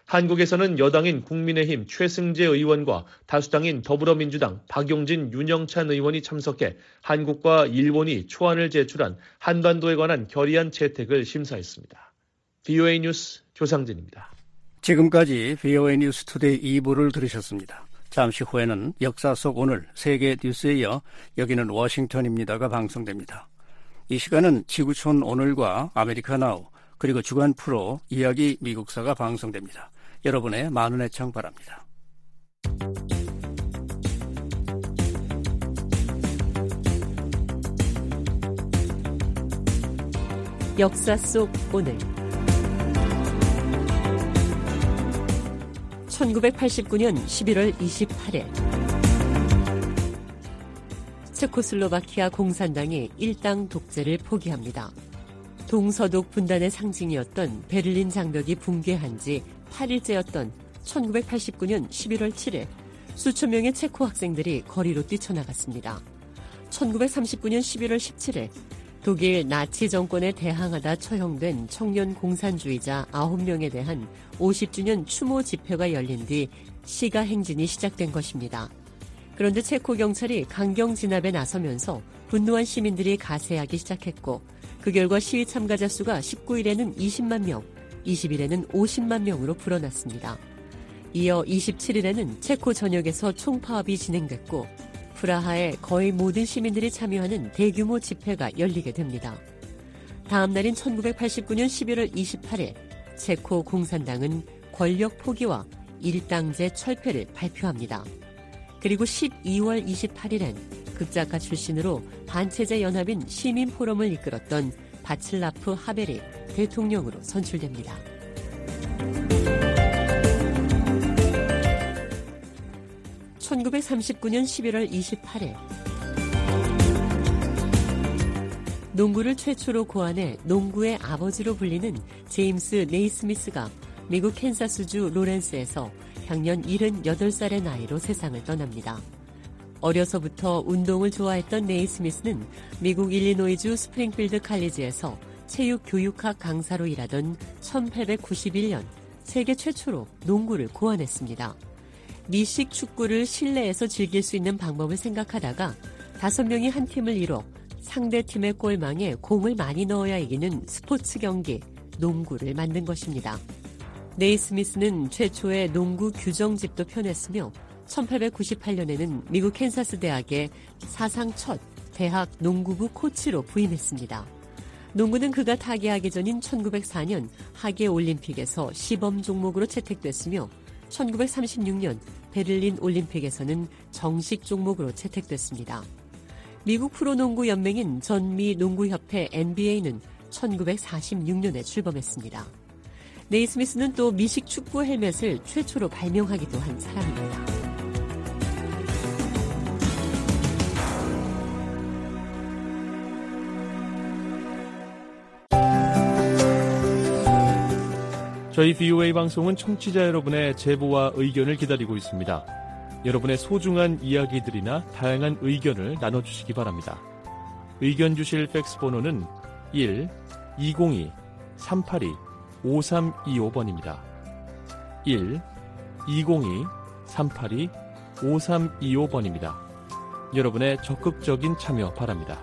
한국에서는 여당인 국민의힘 최승재 의원과 다수당인 더불어민주당 박용진 윤영찬 의원이 참석해 한국과 일본이 초안을 제출한 한반도에 관한 결의안 채택을 심사했습니다. 브이오에이 뉴스 조상진입니다. 지금까지 브이오에이 뉴스 투데이 이 부를 들으셨습니다. 잠시 후에는 역사 속 오늘 세계 뉴스에 이어 여기는 워싱턴입니다가 방송됩니다. 이 시간은 지구촌 오늘과 아메리카 나우 그리고 주간 프로 이야기 미국사가 방송됩니다. 여러분의 많은 애청 바랍니다. 역사 속 오늘 천구백팔십구년 십일월 이십팔일 체코슬로바키아 공산당이 일당 독재를 포기합니다. 동서독 분단의 상징이었던 베를린 장벽이 붕괴한 지 팔일째였던 천구백팔십구년 십일월 칠일 수천 명의 체코 학생들이 거리로 뛰쳐나갔습니다. 천구백삼십구년 십일월 십칠일 독일 나치 정권에 대항하다 처형된 청년 공산주의자 아홉 명에 대한 오십 주년 추모 집회가 열린 뒤 시가 행진이 시작된 것입니다. 그런데 체코 경찰이 강경 진압에 나서면서 분노한 시민들이 가세하기 시작했고 그 결과 시위 참가자 수가 십구일에는 이십만 명, 이십일에는 오십만 명으로 불어났습니다. 이어 이십칠일에는 체코 전역에서 총파업이 진행됐고 프라하에 거의 모든 시민들이 참여하는 대규모 집회가 열리게 됩니다. 다음 날인 천구백팔십구년 십일월 이십팔일 체코 공산당은 권력 포기와 일당제 철폐를 발표합니다. 그리고 십이월 이십팔일엔 극작가 출신으로 반체제 연합인 시민포럼을 이끌었던 바칠라프 하벨이 대통령으로 선출됩니다. 천구백삼십구년 십일월 이십팔일 농구를 최초로 고안해 농구의 아버지로 불리는 제임스 네이스미스가 미국 캔사스주 로렌스에서 향년 일흔여덟 살의 나이로 세상을 떠납니다. 어려서부터 운동을 좋아했던 네이스미스는 미국 일리노이주 스프링필드 칼리지에서 체육교육학 강사로 일하던 천팔백구십일년 세계 최초로 농구를 고안했습니다. 미식 축구를 실내에서 즐길 수 있는 방법을 생각하다가 다섯 명이 한 팀을 이뤄 상대 팀의 골망에 공을 많이 넣어야 이기는 스포츠 경기, 농구를 만든 것입니다. 네이스미스는 최초의 농구 규정집도 펴냈으며 천팔백구십팔년에는 미국 캔사스 대학의 사상 첫 대학 농구부 코치로 부임했습니다. 농구는 그가 타계하기 전인 천구백사년 하계 올림픽에서 시범 종목으로 채택됐으며 천구백삼십육년 베를린 올림픽에서는 정식 종목으로 채택됐습니다. 미국 프로농구 연맹인 전미 농구협회 엔비에이는 천구백사십육년에 출범했습니다. 네이스미스는 또 미식 축구 헬멧을 최초로 발명하기도 한 사람입니다. 저희 비오에이 방송은 청취자 여러분의 제보와 의견을 기다리고 있습니다. 여러분의 소중한 이야기들이나 다양한 의견을 나눠주시기 바랍니다. 의견 주실 팩스 번호는 일 이공이 삼팔이 오삼이오번입니다. 일 이공이 삼팔이 오삼이오번입니다. 여러분의 적극적인 참여 바랍니다.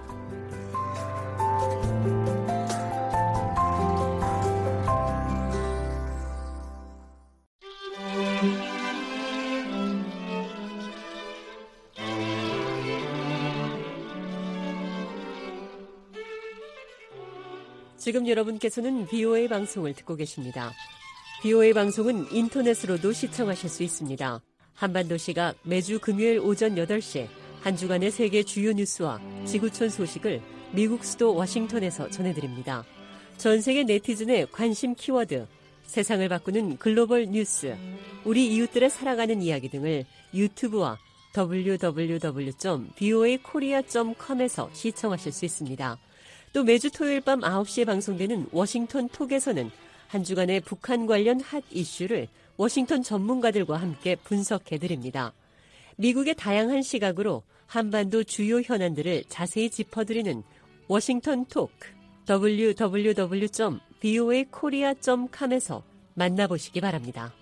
지금 여러분께서는 비오에이 방송을 듣고 계십니다. 비오에이 방송은 인터넷으로도 시청하실 수 있습니다. 한반도 시각 매주 금요일 오전 여덟 시 한 주간의 세계 주요 뉴스와 지구촌 소식을 미국 수도 워싱턴에서 전해드립니다. 전 세계 네티즌의 관심 키워드, 세상을 바꾸는 글로벌 뉴스, 우리 이웃들의 살아가는 이야기 등을 유튜브와 더블유 더블유 더블유 점 비오에이 코리아 점 컴에서 시청하실 수 있습니다. 또 매주 토요일 밤 아홉 시에 방송되는 워싱턴 톡에서는 한 주간의 북한 관련 핫 이슈를 워싱턴 전문가들과 함께 분석해드립니다. 미국의 다양한 시각으로 한반도 주요 현안들을 자세히 짚어드리는 워싱턴 톡, 더블유 더블유 더블유 점 비오에이 코리아 점 컴에서 만나보시기 바랍니다.